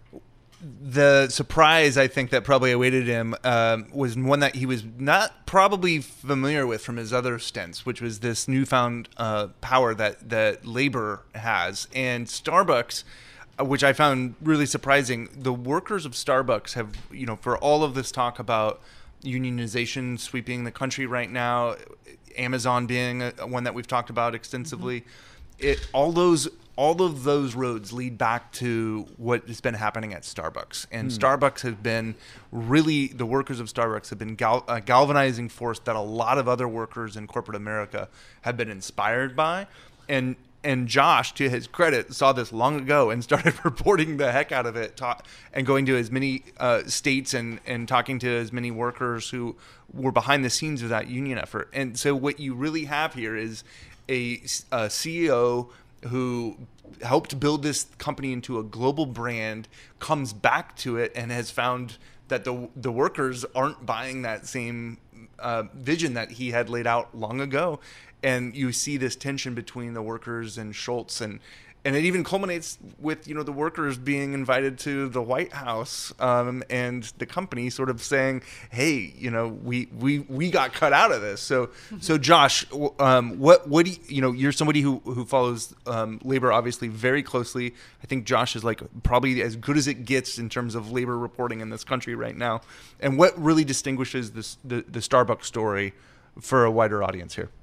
The surprise, I think, that probably awaited him um, was one that he was not probably familiar with from his other stints, which was this newfound uh, power that, that labor has. And Starbucks, which I found really surprising, the workers of Starbucks have, you know, for all of this talk about unionization sweeping the country right now, Amazon being a, one that we've talked about extensively, mm-hmm. it all those all of those roads lead back to what has been happening at Starbucks. And mm. Starbucks has been really, the workers of Starbucks have been gal- a galvanizing force that a lot of other workers in corporate America have been inspired by. And and Josh, to his credit, saw this long ago and started reporting the heck out of it, ta- and going to as many uh, states and, and talking to as many workers who were behind the scenes of that union effort. And so what you really have here is a, a C E O who helped build this company into a global brand, comes back to it and has found that the the workers aren't buying that same uh, vision that he had laid out long ago. And you see this tension between the workers and Schultz, and and it even culminates with, you know, the workers being invited to the White House, um, and the company sort of saying, "Hey, you know, we we, we got cut out of this." So, so Josh, um, what what do you, you know? You're somebody who who follows um, labor obviously very closely. I think Josh is like probably as good as it gets in terms of labor reporting in this country right now. And what really distinguishes this the the Starbucks story for a wider audience here?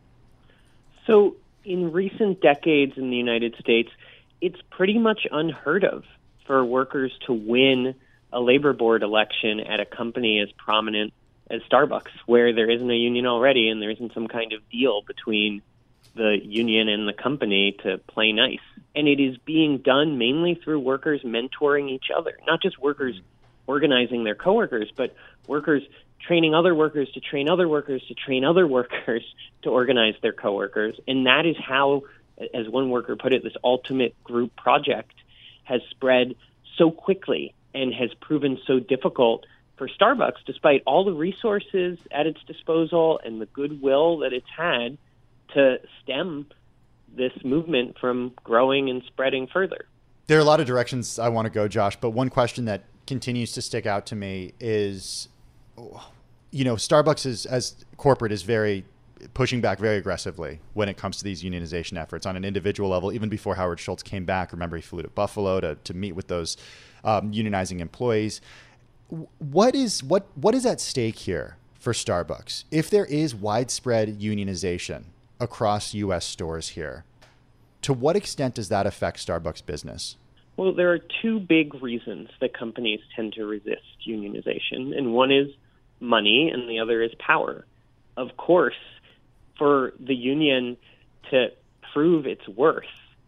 So, in recent decades in the United States, it's pretty much unheard of for workers to win a labor board election at a company as prominent as Starbucks, where there isn't a union already and there isn't some kind of deal between the union and the company to play nice. And it is being done mainly through workers mentoring each other, not just workers organizing their coworkers, but workers training other workers to train other workers to train other workers to organize their coworkers. And that is how, as one worker put it, this ultimate group project has spread so quickly and has proven so difficult for Starbucks, despite all the resources at its disposal and the goodwill that it's had to stem this movement from growing and spreading further. There are a lot of directions I want to go, Josh, but one question that continues to stick out to me is, you know, Starbucks is, as corporate, is very pushing back very aggressively when it comes to these unionization efforts on an individual level. Even before Howard Schultz came back, remember he flew to Buffalo to, to meet with those um, unionizing employees. What is what what is at stake here for Starbucks if there is widespread unionization across U S stores here? To what extent does that affect Starbucks business? Well, there are two big reasons that companies tend to resist unionization, and one is money and the other is power. Of course, for the union to prove its worth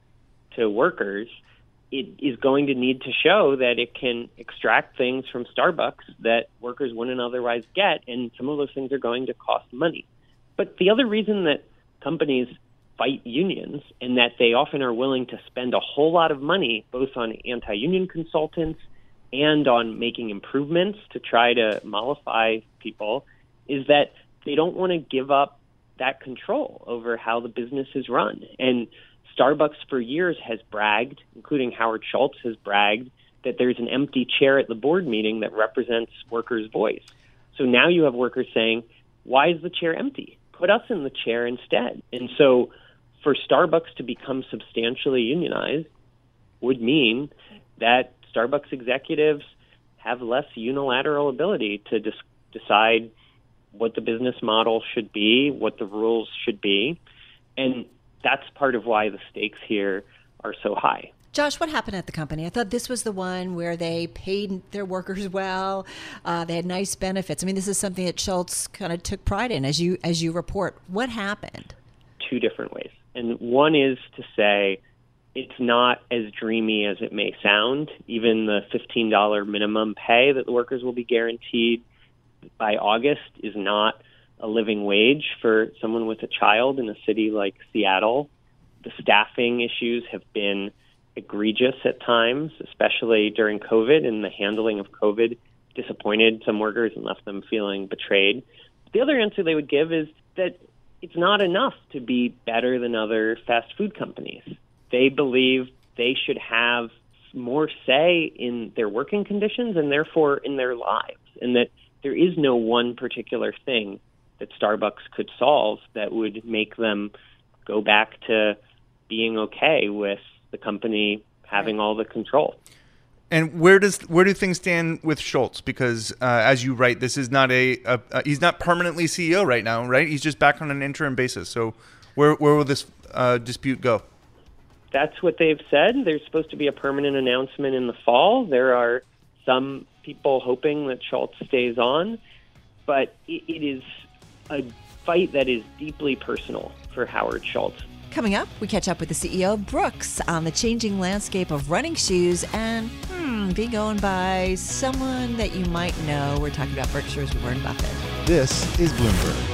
to workers, it is going to need to show that it can extract things from Starbucks that workers wouldn't otherwise get, and some of those things are going to cost money. But the other reason that companies fight unions, and that they often are willing to spend a whole lot of money both on anti-union consultants and on making improvements to try to mollify people, is that they don't want to give up that control over how the business is run. And Starbucks for years has bragged, including Howard Schultz has bragged, that there's an empty chair at the board meeting that represents workers' voice. So now you have workers saying, why is the chair empty? Put us in the chair instead. And so for Starbucks to become substantially unionized would mean that Starbucks executives have less unilateral ability to dis- decide what the business model should be, what the rules should be. And that's part of why the stakes here are so high. Josh, what happened at the company? I thought this was the one where they paid their workers well. Uh, they had nice benefits. I mean, this is something that Schultz kind of took pride in, as you as you report. What happened? Two different ways. And one is to say it's not as dreamy as it may sound. Even the fifteen dollars minimum pay that the workers will be guaranteed by August is not a living wage for someone with a child in a city like Seattle. The staffing issues have been egregious at times, especially during COVID, and the handling of COVID disappointed some workers and left them feeling betrayed. The other answer they would give is that it's not enough to be better than other fast food companies. They believe they should have more say in their working conditions and therefore in their lives, and that there is no one particular thing that Starbucks could solve that would make them go back to being okay with the company having all the control. And where does where do things stand with Schultz? Because uh, as you write, this is not a, a, a he's not permanently C E O right now, right? He's just back on an interim basis. So where where will this uh, dispute go? That's what they've said. There's supposed to be a permanent announcement in the fall. There are some people hoping that Schultz stays on, but it, it is a fight that is deeply personal for Howard Schultz. Coming up, we catch up with the C E O, Brooks, on the changing landscape of running shoes and hmm, being owned by someone that you might know. We're talking about Berkshire's Warren Buffett. This is Bloomberg.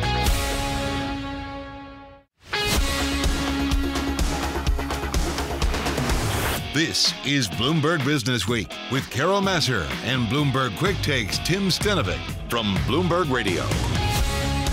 This is Bloomberg Business Week with Carol Massar and Bloomberg Quick Takes Tim Stenovec from Bloomberg Radio.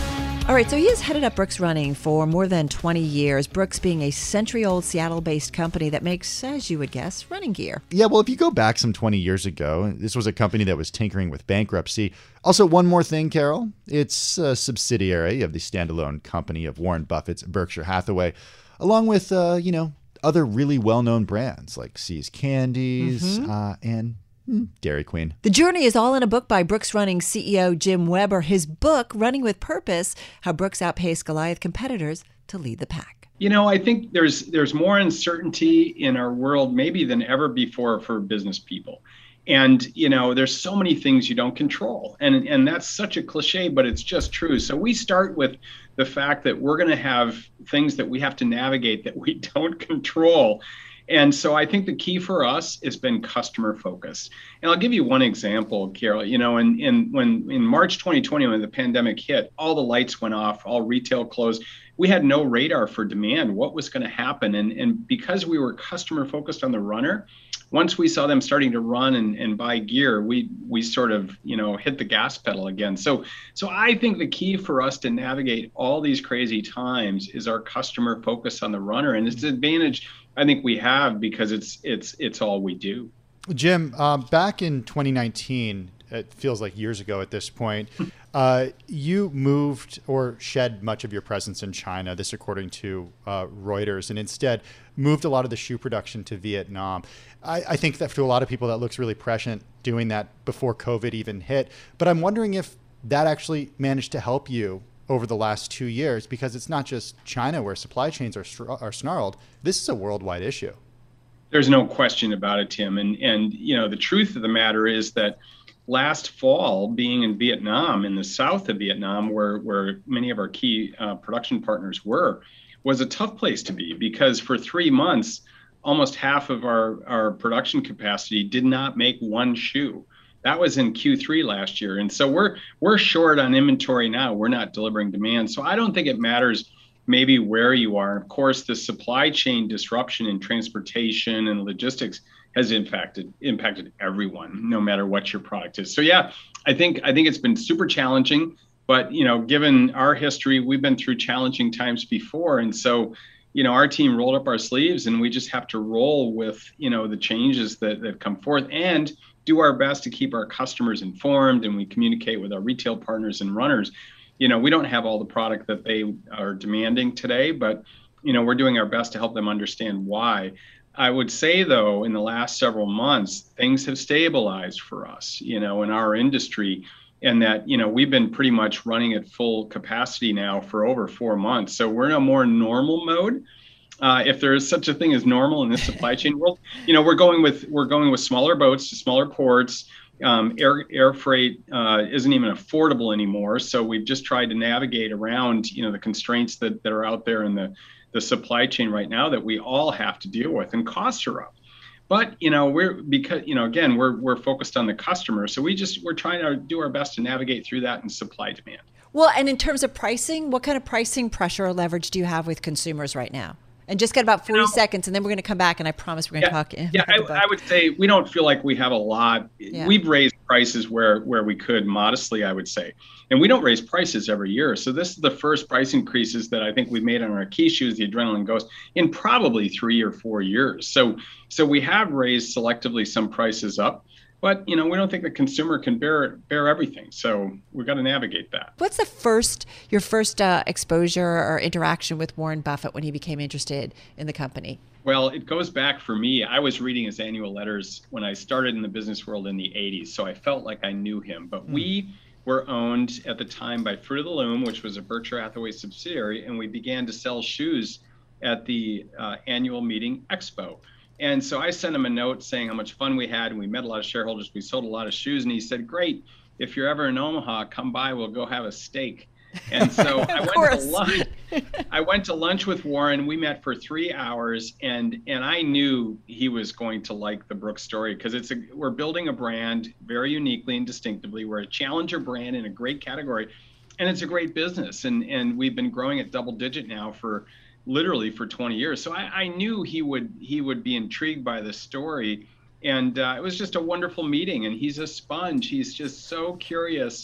All right, so he has headed up Brooks Running for more than twenty years, Brooks being a century-old Seattle-based company that makes, as you would guess, running gear. Yeah, well, if you go back some twenty years ago, this was a company that was tinkering with bankruptcy. Also, one more thing, Carol. It's a subsidiary of the standalone company of Warren Buffett's Berkshire Hathaway, along with, uh, you know, other really well-known brands like See's Candies mm-hmm. uh, and Dairy Queen. The journey is all in a book by Brooks Running C E O Jim Weber. His book, Running with Purpose, How Brooks Outpaced Goliath Competitors to Lead the Pack. You know, I think there's there's more uncertainty in our world maybe than ever before for business people. And, you know, there's so many things you don't control. And, and that's such a cliche, but it's just true. So we start with the fact that we're going to have things that we have to navigate that we don't control. And so I think the key for us has been customer focused. And I'll give you one example, Carol. You know, in, in when in March twenty twenty, when the pandemic hit, all the lights went off, all retail closed. We had no radar for demand, what was going to happen. And, and because we were customer focused on the runner, once we saw them starting to run and, and buy gear, we we sort of, you know, hit the gas pedal again. So so I think the key for us to navigate all these crazy times is our customer focus on the runner. And it's an advantage I think we have because it's it's it's all we do. Jim, uh, back in twenty nineteen, it feels like years ago at this point, uh, you moved or shed much of your presence in China, this according to uh, Reuters, and instead moved a lot of the shoe production to Vietnam. I, I think that to a lot of people that looks really prescient doing that before COVID even hit. But I'm wondering if that actually managed to help you over the last two years, because it's not just China where supply chains are are snarled. This is a worldwide issue. There's no question about it, Tim. And, and you know, the truth of the matter is that last fall, being in Vietnam, in the south of Vietnam, where, where many of our key uh, production partners were, was a tough place to be because for three months, almost half of our, our production capacity did not make one shoe. That was in Q three last year. And so we're we're short on inventory now. We're not delivering demand. So I don't think it matters maybe where you are. Of course, the supply chain disruption in transportation and logistics has impacted impacted everyone, no matter what your product is. So yeah, I think I think it's been super challenging. But you know, given our history, we've been through challenging times before. And so, you know, our team rolled up our sleeves and we just have to roll with, you know, the changes that, that come forth and do our best to keep our customers informed, and we communicate with our retail partners and runners. You know, we don't have all the product that they are demanding today, but, you know, we're doing our best to help them understand why. I would say, though, in the last several months, things have stabilized for us, you know, in our industry, and that, you know, we've been pretty much running at full capacity now for over four months. So we're in a more normal mode. Uh, if there is such a thing as normal in this supply chain world, you know, we're going with we're going with smaller boats to smaller ports. Um, air air freight uh, isn't even affordable anymore. So we've just tried to navigate around, you know, the constraints that, that are out there in the, the supply chain right now that we all have to deal with, and costs are up. But, you know, we're because, you know, again, we're we're focused on the customer. So we just we're trying to do our best to navigate through that in supply demand. Well, and in terms of pricing, what kind of pricing pressure or leverage do you have with consumers right now? And just got about forty you know, seconds, and then we're going to come back, and I promise we're going to yeah, talk. Yeah, I, I would say we don't feel like we have a lot. Yeah. We've raised prices where, where we could, modestly, I would say. And we don't raise prices every year. So this is the first price increases that I think we've made on our key shoes, the Adrenaline Ghost, in probably three or four years. So so we have raised selectively some prices up. But, you know, we don't think the consumer can bear bear everything. So we've got to navigate that. What's the first, your first uh, exposure or interaction with Warren Buffett when he became interested in the company? Well, it goes back for me. I was reading his annual letters when I started in the business world in the eighties. So I felt like I knew him. But mm. we were owned at the time by Fruit of the Loom, which was a Berkshire Hathaway subsidiary. And we began to sell shoes at the uh, annual meeting expo. And so I sent him a note saying how much fun we had, and we met a lot of shareholders. We sold a lot of shoes, and he said, "Great, if you're ever in Omaha, come by. We'll go have a steak." And so I went course. to lunch. I went to lunch with Warren. We met for three hours, and and I knew he was going to like the Brooks story because it's a we're building a brand very uniquely and distinctively. We're a challenger brand in a great category, and it's a great business. And and we've been growing at double digit now for. literally for twenty years. So I, I knew he would he would be intrigued by the story. And uh, it was just a wonderful meeting. And he's a sponge. He's just so curious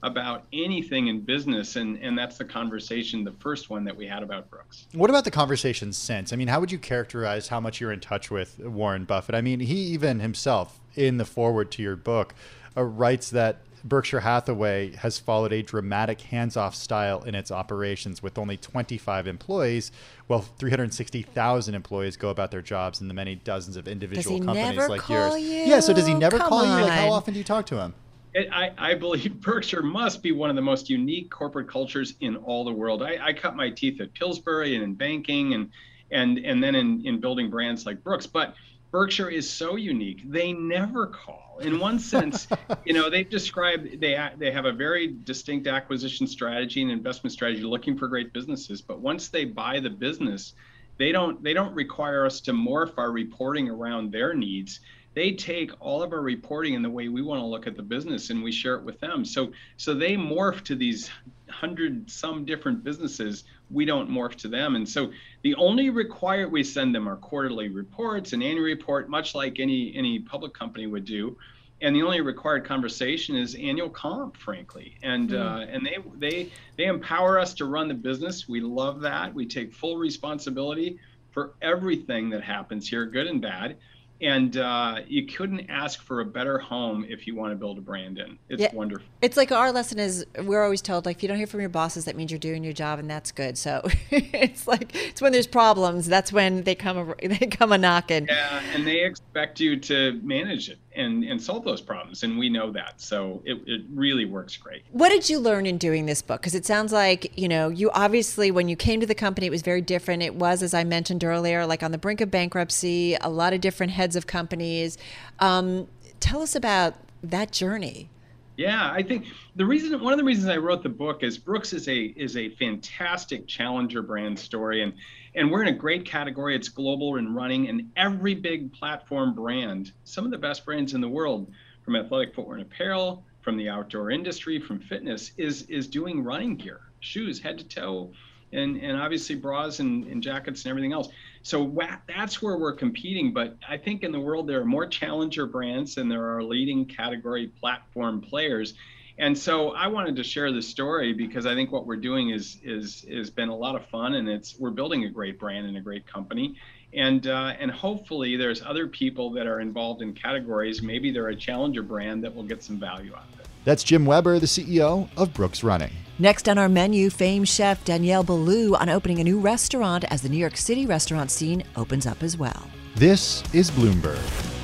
about anything in business. And, and that's the conversation, the first one that we had about Brooks. What about the conversations since? I mean, how would you characterize how much you're in touch with Warren Buffett? I mean, he even himself in the foreword to your book uh, writes that Berkshire Hathaway has followed a dramatic hands-off style in its operations with only twenty-five employees, while three hundred sixty thousand employees go about their jobs in the many dozens of individual does he companies never like call yours. You? Yeah, so does he never Come call on. you? Like, how often do you talk to him? It, I, I believe Berkshire must be one of the most unique corporate cultures in all the world. I, I cut my teeth at Pillsbury and in banking and and and then in, in building brands like Brooks. But Berkshire is so unique. They never call. In one sense, you know, they've described they they have a very distinct acquisition strategy and investment strategy looking for great businesses. But once they buy the business, they don't they don't require us to morph our reporting around their needs. They take all of our reporting and the way we want to look at the business and we share it with them. So so they morph to these hundred some different businesses. We don't morph to them. And so the only required, we send them our quarterly reports, an annual report, much like any any public company would do. And the only required conversation is annual comp, frankly. And mm. uh, and they they they empower us to run the business. We love that. We take full responsibility for everything that happens here, good and bad. And uh, you couldn't ask for a better home if you want to build a brand in. It's yeah. wonderful. It's like our lesson is we're always told, like, if you don't hear from your bosses, that means you're doing your job, and that's good. So it's like it's when there's problems, that's when they come they come a knocking. Yeah, and they expect you to manage it and, and solve those problems, and we know that. So it, it really works great. What did you learn in doing this book? Because it sounds like, you know, you obviously, when you came to the company, it was very different. It was, as I mentioned earlier, like on the brink of bankruptcy, a lot of different heads of companies. Um, tell us about that journey. Yeah, I think the reason, one of the reasons I wrote the book is Brooks is a is a fantastic challenger brand story, and and we're in a great category. It's global and running, and every big platform brand, some of the best brands in the world, from athletic footwear and apparel, from the outdoor industry, from fitness, is is doing running gear, shoes, head to toe, and and obviously bras and, and jackets and everything else. So that's where we're competing. But I think in the world there are more challenger brands than there are leading category platform players. And so I wanted to share this story because I think what we're doing is is has been a lot of fun, and it's we're building a great brand and a great company. And uh, and hopefully there's other people that are involved in categories. Maybe they're a challenger brand that will get some value out of it. That's Jim Weber, the C E O of Brooks Running. Next on our menu, famed chef Danielle Ballou on opening a new restaurant as the New York City restaurant scene opens up as well. This is Bloomberg.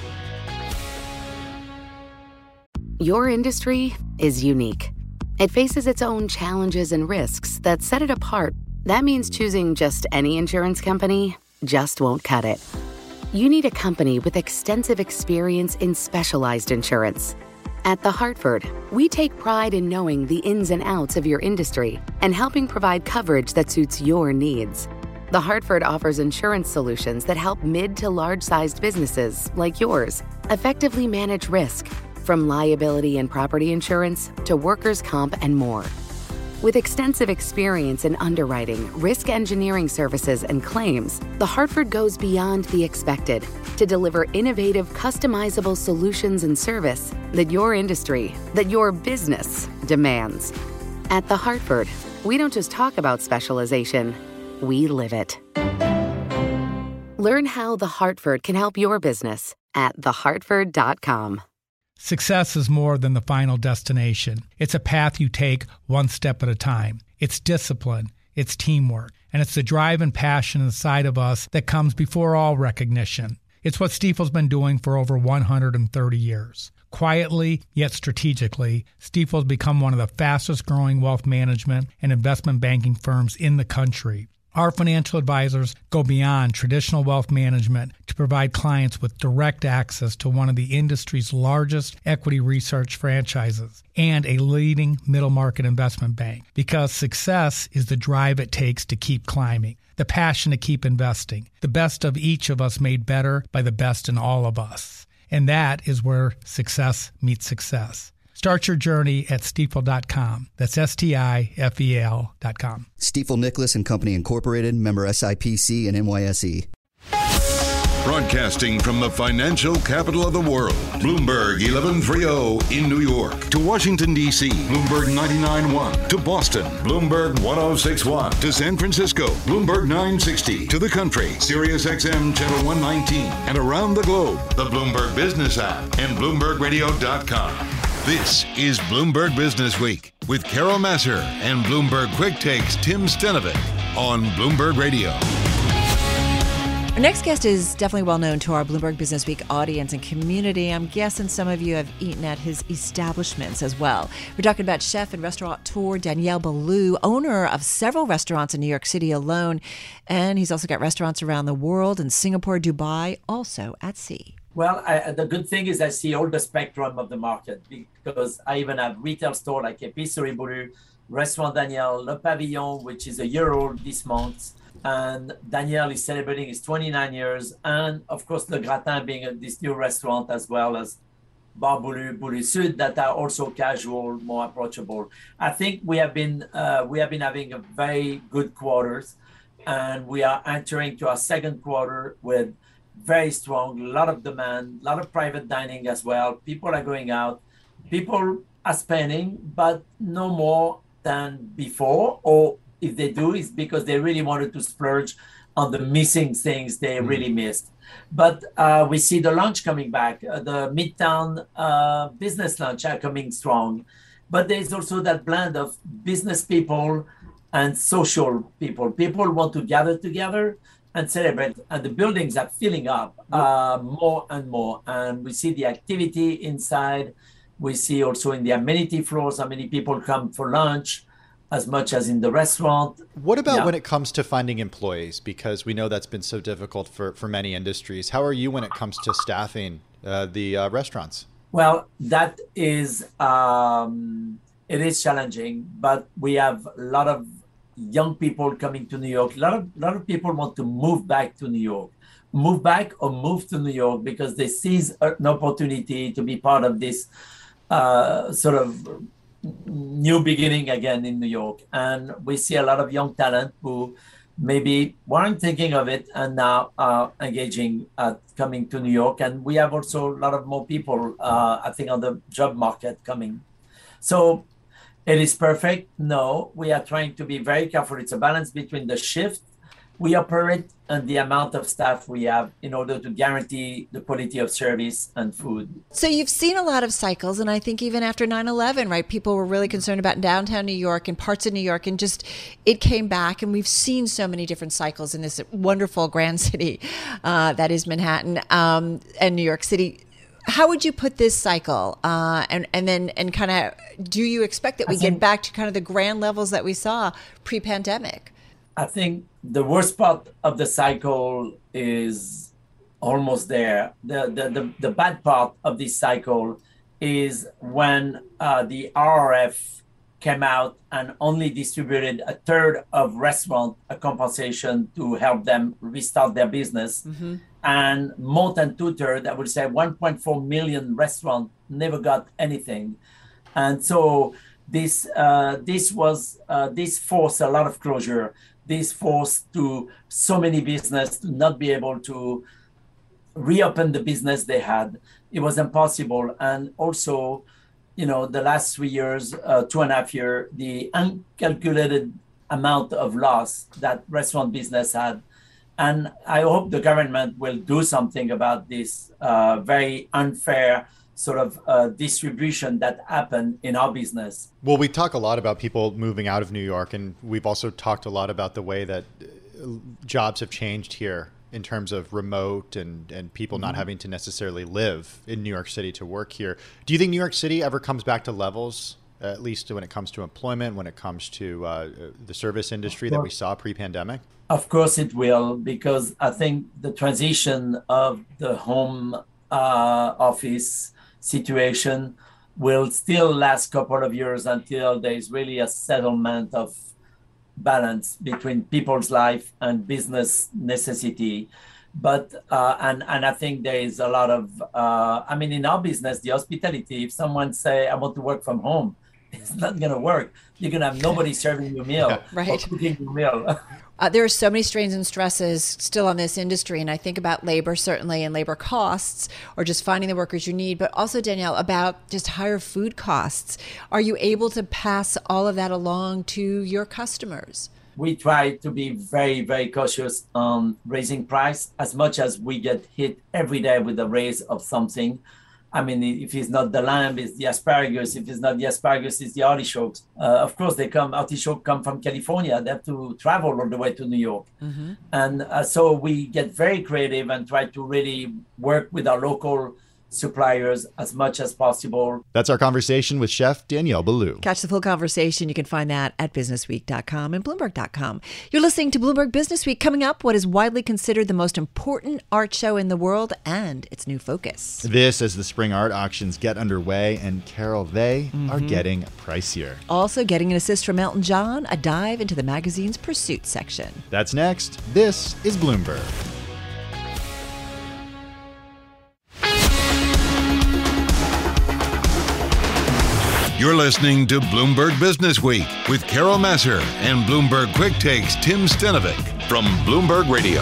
Your industry is unique. It faces its own challenges and risks that set it apart. That means choosing just any insurance company just won't cut it. You need a company with extensive experience in specialized insurance. At The Hartford, we take pride in knowing the ins and outs of your industry and helping provide coverage that suits your needs. The Hartford offers insurance solutions that help mid to large-sized businesses like yours effectively manage risk, from liability and property insurance to workers' comp and more. With extensive experience in underwriting, risk engineering services, and claims, The Hartford goes beyond the expected to deliver innovative, customizable solutions and service that your industry, that your business demands. At The Hartford, we don't just talk about specialization, we live it. Learn how The Hartford can help your business at the hartford dot com. Success is more than the final destination. It's a path you take one step at a time. It's discipline, it's teamwork, and it's the drive and passion inside of us that comes before all recognition. It's what Stifel's been doing for over one hundred thirty years. Quietly, yet strategically, Stifel's become one of the fastest growing wealth management and investment banking firms in the country. Our financial advisors go beyond traditional wealth management to provide clients with direct access to one of the industry's largest equity research franchises and a leading middle market investment bank, because success is the drive it takes to keep climbing, the passion to keep investing, the best of each of us made better by the best in all of us. And that is where success meets success. Start your journey at stifel dot com. That's S T I F E L dot com. Stifel Nicolaus and Company Incorporated, member S I P C and N Y S E. Broadcasting from the financial capital of the world, Bloomberg eleven thirty in New York. To Washington, D C, Bloomberg ninety-nine point one. To Boston, Bloomberg one oh six point one. To San Francisco, Bloomberg nine sixty. To the country, Sirius X M Channel one nineteen. And around the globe, the Bloomberg Business app and Bloomberg Radio dot com. This is Bloomberg Business Week with Carol Massar and Bloomberg Quick Takes Tim Stenovec on Bloomberg Radio. Our next guest is definitely well known to our Bloomberg Business Week audience and community. I'm guessing some of you have eaten at his establishments as well. We're talking about chef and restaurateur Daniel Boulud, owner of several restaurants in New York City alone. And he's also got restaurants around the world in Singapore, Dubai, also at sea. Well, I, the good thing is I see all the spectrum of the market because I even have retail store like Épicerie Boulud, Restaurant Daniel, Le Pavillon, which is a year old this month. And Daniel is celebrating his twenty-nine years. And of course, Le Gratin being a, this new restaurant as well as Bar Boulud, Boulud Sud that are also casual, more approachable. I think we have been uh, we have been having a very good quarters, and we are entering to our second quarter with very strong, a lot of demand, a lot of private dining as well. People are going out, people are spending, but no more than before, or if they do, it's because they really wanted to splurge on the missing things they mm. really missed. But uh, we see the lunch coming back. Uh, the Midtown uh, business lunch are coming strong. But there's also that blend of business people and social people. People want to gather together and celebrate. And the buildings are filling up uh, more and more. And we see the activity inside. We see also in the amenity floors how many people come for lunch, as much as in the restaurant. What about yeah. when it comes to finding employees? Because we know that's been so difficult for, for many industries. How are you when it comes to staffing uh, the uh, restaurants? Well, that is, um, it is challenging, but we have a lot of young people coming to New York. A lot of, lot of people want to move back to New York. Move back or move to New York because they seize an opportunity to be part of this uh, sort of new beginning again in New York. And we see a lot of young talent who maybe weren't thinking of it and now are engaging at coming to New York. And we have also a lot of more people, uh, I think, on the job market coming. So it is perfect? No, we are trying to be very careful. It's a balance between the shift we operate and the amount of staff we have in order to guarantee the quality of service and food. So you've seen a lot of cycles, and I think even after nine eleven, right, people were really concerned about downtown New York and parts of New York, and just it came back, and we've seen so many different cycles in this wonderful grand city uh, that is Manhattan um, and New York City. How would you put this cycle? Uh, and, and then and kind of, do you expect that we think, get back to kind of the grand levels that we saw pre-pandemic? I think the worst part of the cycle is almost there. The the the, the bad part of this cycle is when uh, the R R F came out and only distributed a third of restaurant a compensation to help them restart their business. Mm-hmm. And more than two-thirds, I would say one point four million restaurants never got anything. And so this uh, this was uh, this forced a lot of closure. This forced to so many business to not be able to reopen the business they had. It was impossible. And also, you know, the last three years, uh, two and a half year, the uncalculated amount of loss that restaurant business had. And I hope the government will do something about this uh, very unfair sort of uh, distribution that happened in our business. Well, we talk a lot about people moving out of New York, and we've also talked a lot about the way that jobs have changed here in terms of remote and, and people mm-hmm. not having to necessarily live in New York City to work here. Do you think New York City ever comes back to levels, at least when it comes to employment, when it comes to uh, the service industry that we saw pre-pandemic? Of course it will, because I think the transition of the home uh, office situation will still last a couple of years until there is really a settlement of balance between people's life and business necessity. But, uh, and, and I think there is a lot of, uh, I mean, in our business, the hospitality, if someone say, I want to work from home, it's not going to work. You're going to have nobody serving you a meal yeah. right. or cooking your meal. Uh, there are so many strains and stresses still on this industry, and I think about labor certainly and labor costs or just finding the workers you need, but also, Danielle, about just higher food costs. Are you able to pass all of that along to your customers? We try to be very, very cautious on raising price as much as we get hit every day with the raise of something. I mean, if it's not the lamb, it's the asparagus. If it's not the asparagus, it's the artichokes. Uh, of course, they come, artichokes come from California. They have to travel all the way to New York. Mm-hmm. And uh, so we get very creative and try to really work with our local suppliers as much as possible. That's our conversation with Chef Danielle Boulud. Catch the full conversation. You can find that at business week dot com and bloomberg dot com. You're listening to Bloomberg Business Week. Coming up, what is widely considered the most important art show in the world and its new focus. This as the spring art auctions get underway, and Carol, they mm-hmm. are getting pricier. Also getting an assist from Elton John, a dive into the magazine's Pursuit section. That's next. This is Bloomberg. You're listening to Bloomberg Business Week with Carol Massar and Bloomberg Quick Takes Tim Stenovec from Bloomberg Radio.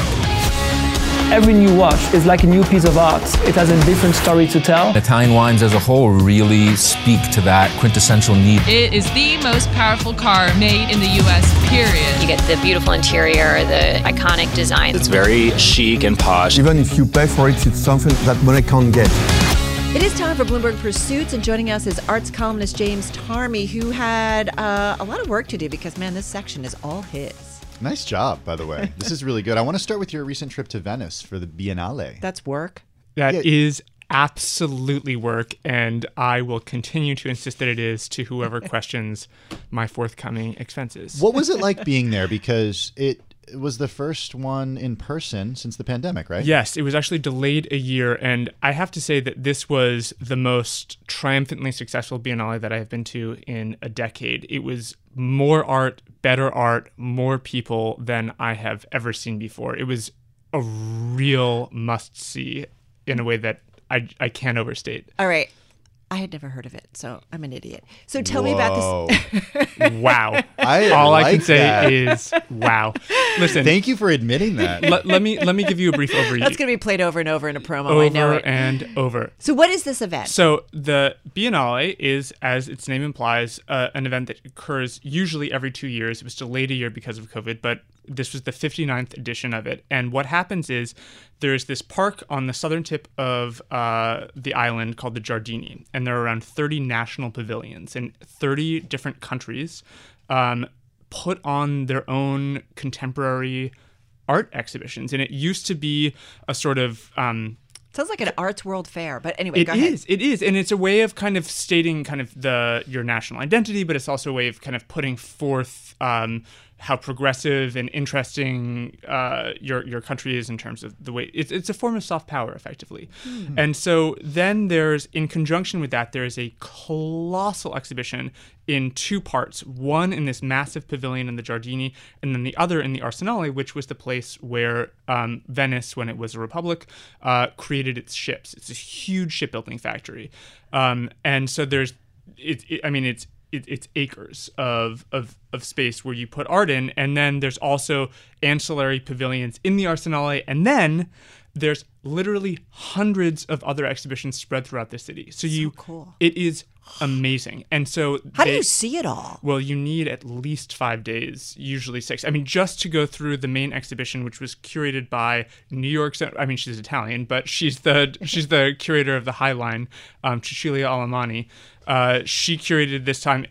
Every new watch is like a new piece of art. It has a different story to tell. Italian wines as a whole really speak to that quintessential need. It is the most powerful car made in the U S, period. You get the beautiful interior, the iconic design. It's very chic and posh. Even if you pay for it, it's something that money can't get. It is time for Bloomberg Pursuits, and joining us is arts columnist James Tarmy, who had uh, a lot of work to do because, man, this section is all his. Nice job, by the way. This is really good. I want to start with your recent trip to Venice for the Biennale. That's work. That yeah. is absolutely work, and I will continue to insist that it is to whoever questions my forthcoming expenses. What was it like being there? Because it... It was the first one in person since the pandemic, right? Yes, it was actually delayed a year. And I have to say that this was the most triumphantly successful Biennale that I have been to in a decade. It was more art, better art, more people than I have ever seen before. It was a real must-see in a way that I, I can't overstate. All right. I had never heard of it, so I'm an idiot. So tell Whoa. me about this. Wow. I All like I can say that. is wow. Listen. Thank you for admitting that. Let, let me let me give you a brief overview. That's going to be played over and over in a promo. Over I know it. and over. So what is this event? So the Biennale is, as its name implies, uh, an event that occurs usually every two years. It was delayed a year because of COVID, but this was the fifty-ninth edition of it. And what happens is there's this park on the southern tip of uh, the island called the Giardini, and there are around thirty national pavilions in thirty different countries um, put on their own contemporary art exhibitions. And it used to be a sort of... Um, Sounds like an arts world fair, but anyway, it go ahead. is. It is, and it's a way of kind of stating kind of the your national identity, but it's also a way of kind of putting forth um, how progressive and interesting uh, your your country is in terms of the way it's it's a form of soft power, effectively. Mm. And so then there's, in conjunction with that, there is a colossal exhibition in two parts, one in this massive pavilion in the Giardini, and then the other in the Arsenale, which was the place where um, Venice, when it was a republic, uh, created its ships. It's a huge shipbuilding factory. Um, and so there's, it, it, I mean, it's it, it's acres of, of of space where you put art in, and then there's also ancillary pavilions in the Arsenale, and then there's literally hundreds of other exhibitions spread throughout the city. So, so you, cool. It is amazing. And so how they, do you see it all? Well, you need at least five days, usually six. I mean, just to go through the main exhibition, which was curated by New York. I mean, she's Italian, but she's the she's the curator of the High Line, um, Cecilia Alamani. Uh, she curated this time.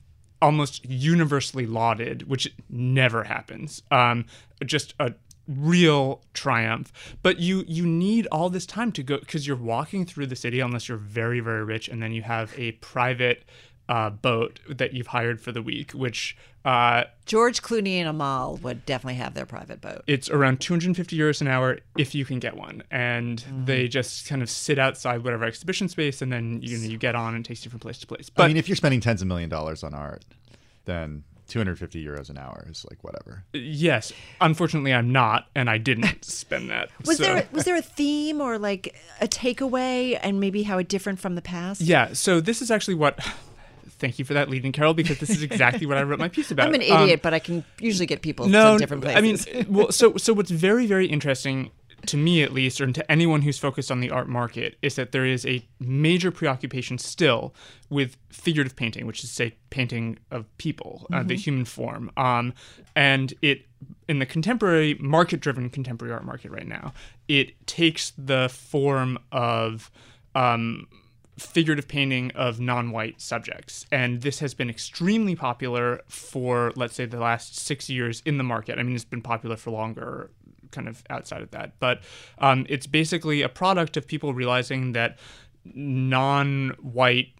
Almost universally lauded, which never happens. Um, just a real triumph. But you you need all this time to go, because you're walking through the city unless you're very, very rich, and then you have a private uh, boat that you've hired for the week, which... Uh, George Clooney and Amal would definitely have their private boat. It's around two hundred fifty euros an hour if you can get one. And Mm-hmm. they just kind of sit outside whatever exhibition space, and then you know you get on and it takes you from place to place. But I mean, if you're spending tens of million dollars on art, then two hundred fifty euros an hour is like whatever. Yes. Unfortunately, I'm not, and I didn't spend that. Was so. there was there a theme or like a takeaway, and maybe how it different from the past? Yeah. So this is actually what thank you for that lead-in, Carol, because this is exactly what I wrote my piece about. I'm an idiot, Um, but I can usually get people no, to different places. I mean, well, so so what's very, very interesting, to me at least, or to anyone who's focused on the art market, is that there is a major preoccupation still with figurative painting, which is, say, painting of people, uh, the Mhm. human form. Um, and it, in the contemporary, market-driven contemporary art market right now, it takes the form of um, figurative painting of non-white subjects. And this has been extremely popular for, let's say, the last six years in the market. I mean, it's been popular for longer, kind of outside of that. But um, it's basically a product of people realizing that non-white,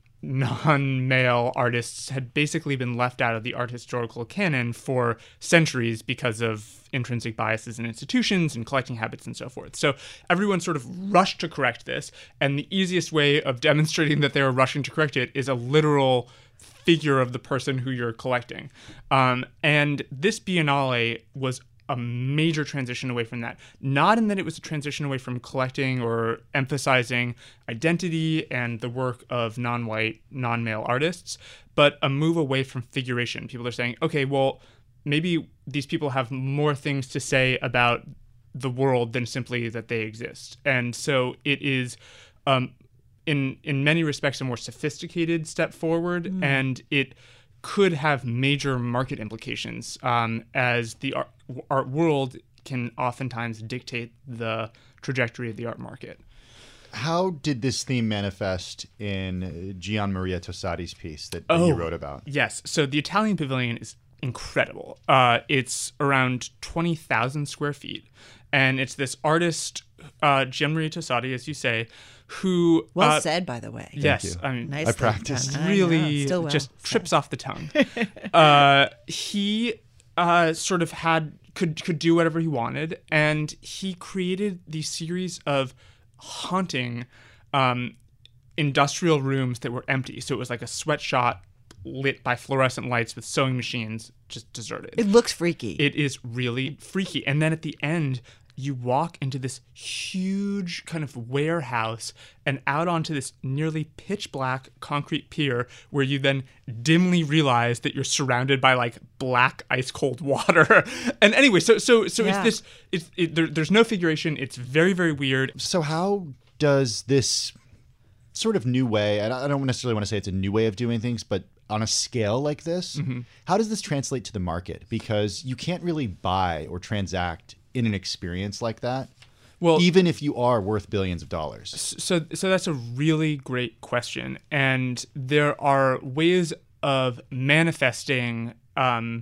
non-male artists had basically been left out of the art historical canon for centuries because of intrinsic biases in institutions and collecting habits and so forth. So everyone sort of rushed to correct this, and the easiest way of demonstrating that they were rushing to correct it is a literal figure of the person who you're collecting. Um, and this Biennale was a major transition away from that. Not in that it was a transition away from collecting or emphasizing identity and the work of non-white, non-male artists, but a move away from figuration. People are saying, okay, well, maybe these people have more things to say about the world than simply that they exist. And so it is, um, in in many respects, a more sophisticated step forward, Mm. and it could have major market implications, um, as the art, art world can oftentimes dictate the trajectory of the art market. How did this theme manifest in Gian Maria Tossati's piece that, that Oh, you wrote about? Yes. So the Italian Pavilion is incredible. Uh, it's around twenty thousand square feet. And it's this artist, uh, Gian Maria Tossati, as you say, who... Well uh, said, by the way. Yes. Thank you. I mean, Nicely I practiced. done. I know, Really still well just said. trips off the tongue. uh, he uh, sort of had... Could, could do whatever he wanted. And he created these series of haunting um, industrial rooms that were empty. So it was like a sweatshop lit by fluorescent lights with sewing machines, just deserted. It looks freaky. It is really freaky. And then at the end, you walk into this huge kind of warehouse and out onto this nearly pitch black concrete pier where you then dimly realize that you're surrounded by like black ice cold water. And anyway, so so so Yeah. it's this it's it, there, there's no figuration. It's very, very weird. So how does this sort of new way, and I don't necessarily want to say it's a new way of doing things, but on a scale like this, Mhm. how does this translate to the market? Because you can't really buy or transact in an experience like that, well, even if you are worth billions of dollars. So, so that's a really great question, and there are ways of manifesting um,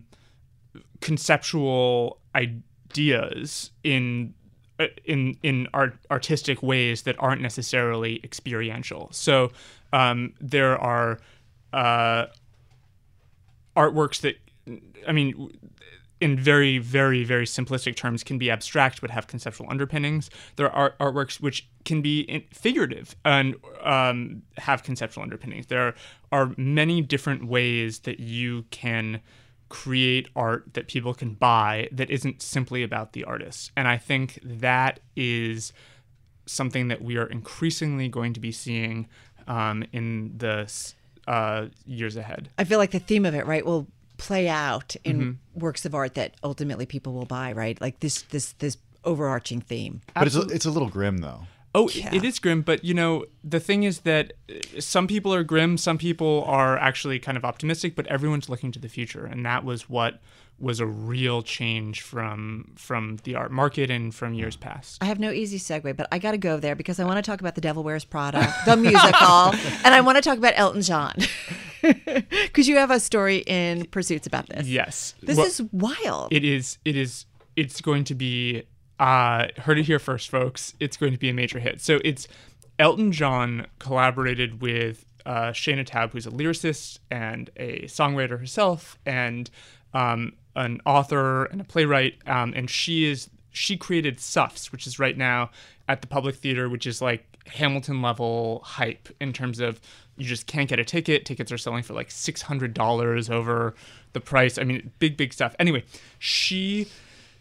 conceptual ideas in uh, in in art, artistic ways that aren't necessarily experiential. So, um, there are uh, artworks that, I mean, in very, very, very simplistic terms, can be abstract but have conceptual underpinnings. There are artworks which can be in- figurative and um, have conceptual underpinnings. There are many different ways that you can create art that people can buy that isn't simply about the artist. And I think that is something that we are increasingly going to be seeing um, in the uh, years ahead. I feel like the theme of it, right, will play out in Mhm. works of art that ultimately people will buy, right? Like this this this overarching theme. But it's a, it's a little grim, though. Oh, Yeah. it is grim, but you know, the thing is that uh, some people are grim, some people are actually kind of optimistic, but everyone's looking to the future, and that was what was a real change from from the art market and from years past. I have no easy segue, but I got to go there because I want to talk about The Devil Wears Prada, the musical, and I want to talk about Elton John. Because you have a story in Pursuits about this. Yes. This Well, is wild. It is it is it's going to be uh heard it here first, folks. It's going to be a major hit. So it's Elton John collaborated with uh Shayna Taub, who's a lyricist and a songwriter herself, and um an author and a playwright, um, and she is she created Suffs, which is right now at the Public Theater, which is like Hamilton level hype in terms of you just can't get a ticket. Tickets are selling for like six hundred dollars over the price. I mean, big, big stuff. Anyway, she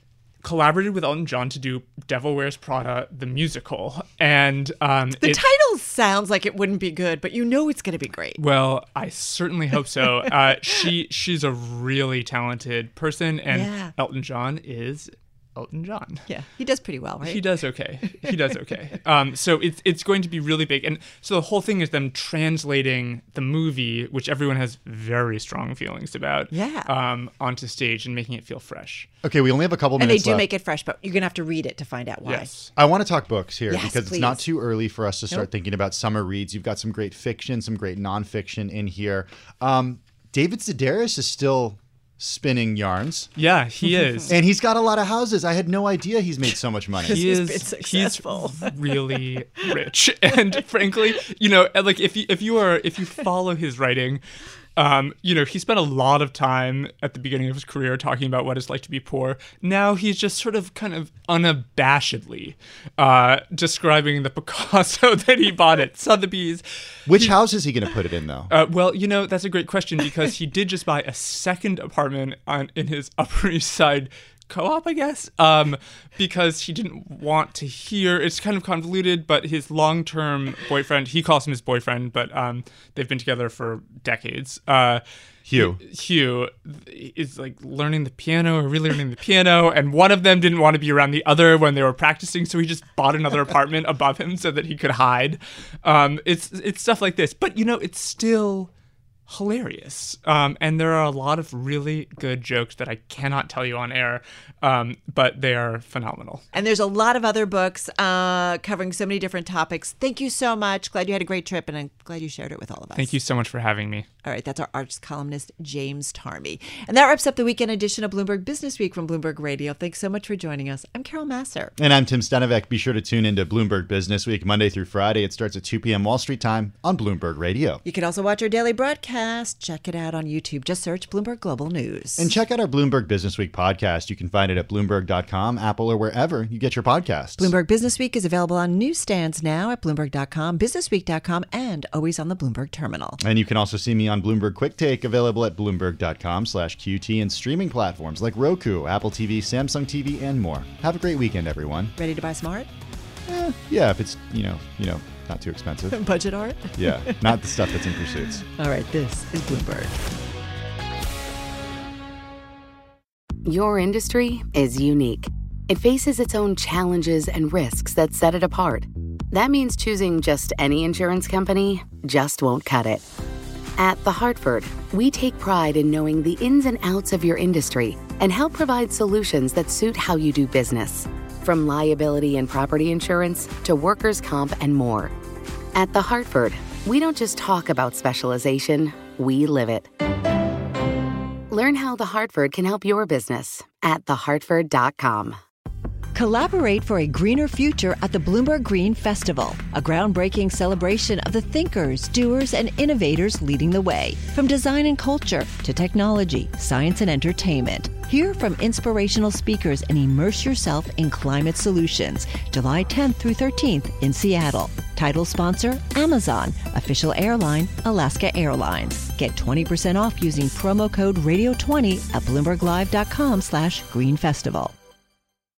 collaborated with Elton John to do Devil Wears Prada, the musical. And um, the it, title sounds like it wouldn't be good, but you know it's going to be great. Well, I certainly hope so. uh, she she's a really talented person, and Yeah. Elton John is Elton John. Yeah, he does pretty well, right? He does okay. He does okay. um, so it's it's going to be really big, and so the whole thing is them translating the movie, which everyone has very strong feelings about, Yeah. um, onto stage and making it feel fresh. Okay, we only have a couple And they minutes do left. make it fresh, but you're going to have to read it to find out why. Yes. I want to talk books here Yes, because it's not please. too early for us to start Nope. thinking about summer reads. You've got some great fiction, some great nonfiction in here. Um, David Sedaris is still spinning yarns. Yeah, he is. And he's got a lot of houses. I had no idea he's made so much money. He is he's really rich, and frankly, you know, like if you if you are if you follow his writing, um, you know, he spent a lot of time at the beginning of his career talking about what it's like to be poor. Now he's just sort of kind of unabashedly uh, describing the Picasso that he bought at Sotheby's. Which house is he going to put it in, though? Uh, well, you know, that's a great question because he did just buy a second apartment on in his Upper East Side co-op, I guess, um, because he didn't want to hear. It's kind of convoluted, but his long-term boyfriend, he calls him his boyfriend, but um, they've been together for decades. Uh, Hugh. Hugh is like learning the piano or really learning the piano, and one of them didn't want to be around the other when they were practicing, so he just bought another apartment above him so that he could hide. Um, it's it's stuff like this, but you know, it's still hilarious. Um, and there are a lot of really good jokes that I cannot tell you on air, um, but they are phenomenal. And there's a lot of other books uh, covering so many different topics. Thank you so much. Glad you had a great trip, and I'm glad you shared it with all of us. Thank you so much for having me. All right, that's our arts columnist, James Tarmy. And that wraps up the weekend edition of Bloomberg Business Week from Bloomberg Radio. Thanks so much for joining us. I'm Carol Masser. And I'm Tim Stenovec. Be sure to tune into Bloomberg Business Week Monday through Friday. It starts at two p.m. Wall Street time on Bloomberg Radio. You can also watch our daily broadcast. Check it out on YouTube. Just search Bloomberg Global News. And check out our Bloomberg Business Week podcast. You can find it at Bloomberg dot com, Apple, or wherever you get your podcasts. Bloomberg Business Week is available on newsstands now at Bloomberg dot com, business week dot com, and always on the Bloomberg terminal. And you can also see me on Bloomberg Quick Take, available at Bloomberg dot com slash Q T and streaming platforms like Roku, Apple T V, Samsung T V, and more. Have a great weekend, everyone. Ready to buy smart? Eh, yeah, if it's, you know, you know, not too expensive. Budget art? Yeah, not the stuff that's in Pursuits. All right, this is Bloomberg. Your industry is unique. It faces its own challenges and risks that set it apart. That means choosing just any insurance company just won't cut it. At The Hartford, we take pride in knowing the ins and outs of your industry and help provide solutions that suit how you do business. From liability and property insurance to workers' comp and more. At The Hartford, we don't just talk about specialization, we live it. Learn how The Hartford can help your business at the hartford dot com. Collaborate for a greener future at the Bloomberg Green Festival, a groundbreaking celebration of the thinkers, doers, and innovators leading the way. From design and culture to technology, science, and entertainment. Hear from inspirational speakers and immerse yourself in climate solutions. July tenth through thirteenth in Seattle. Title sponsor, Amazon. Official airline, Alaska Airlines. Get twenty percent off using promo code radio twenty at bloomberg live dot com slash green festival.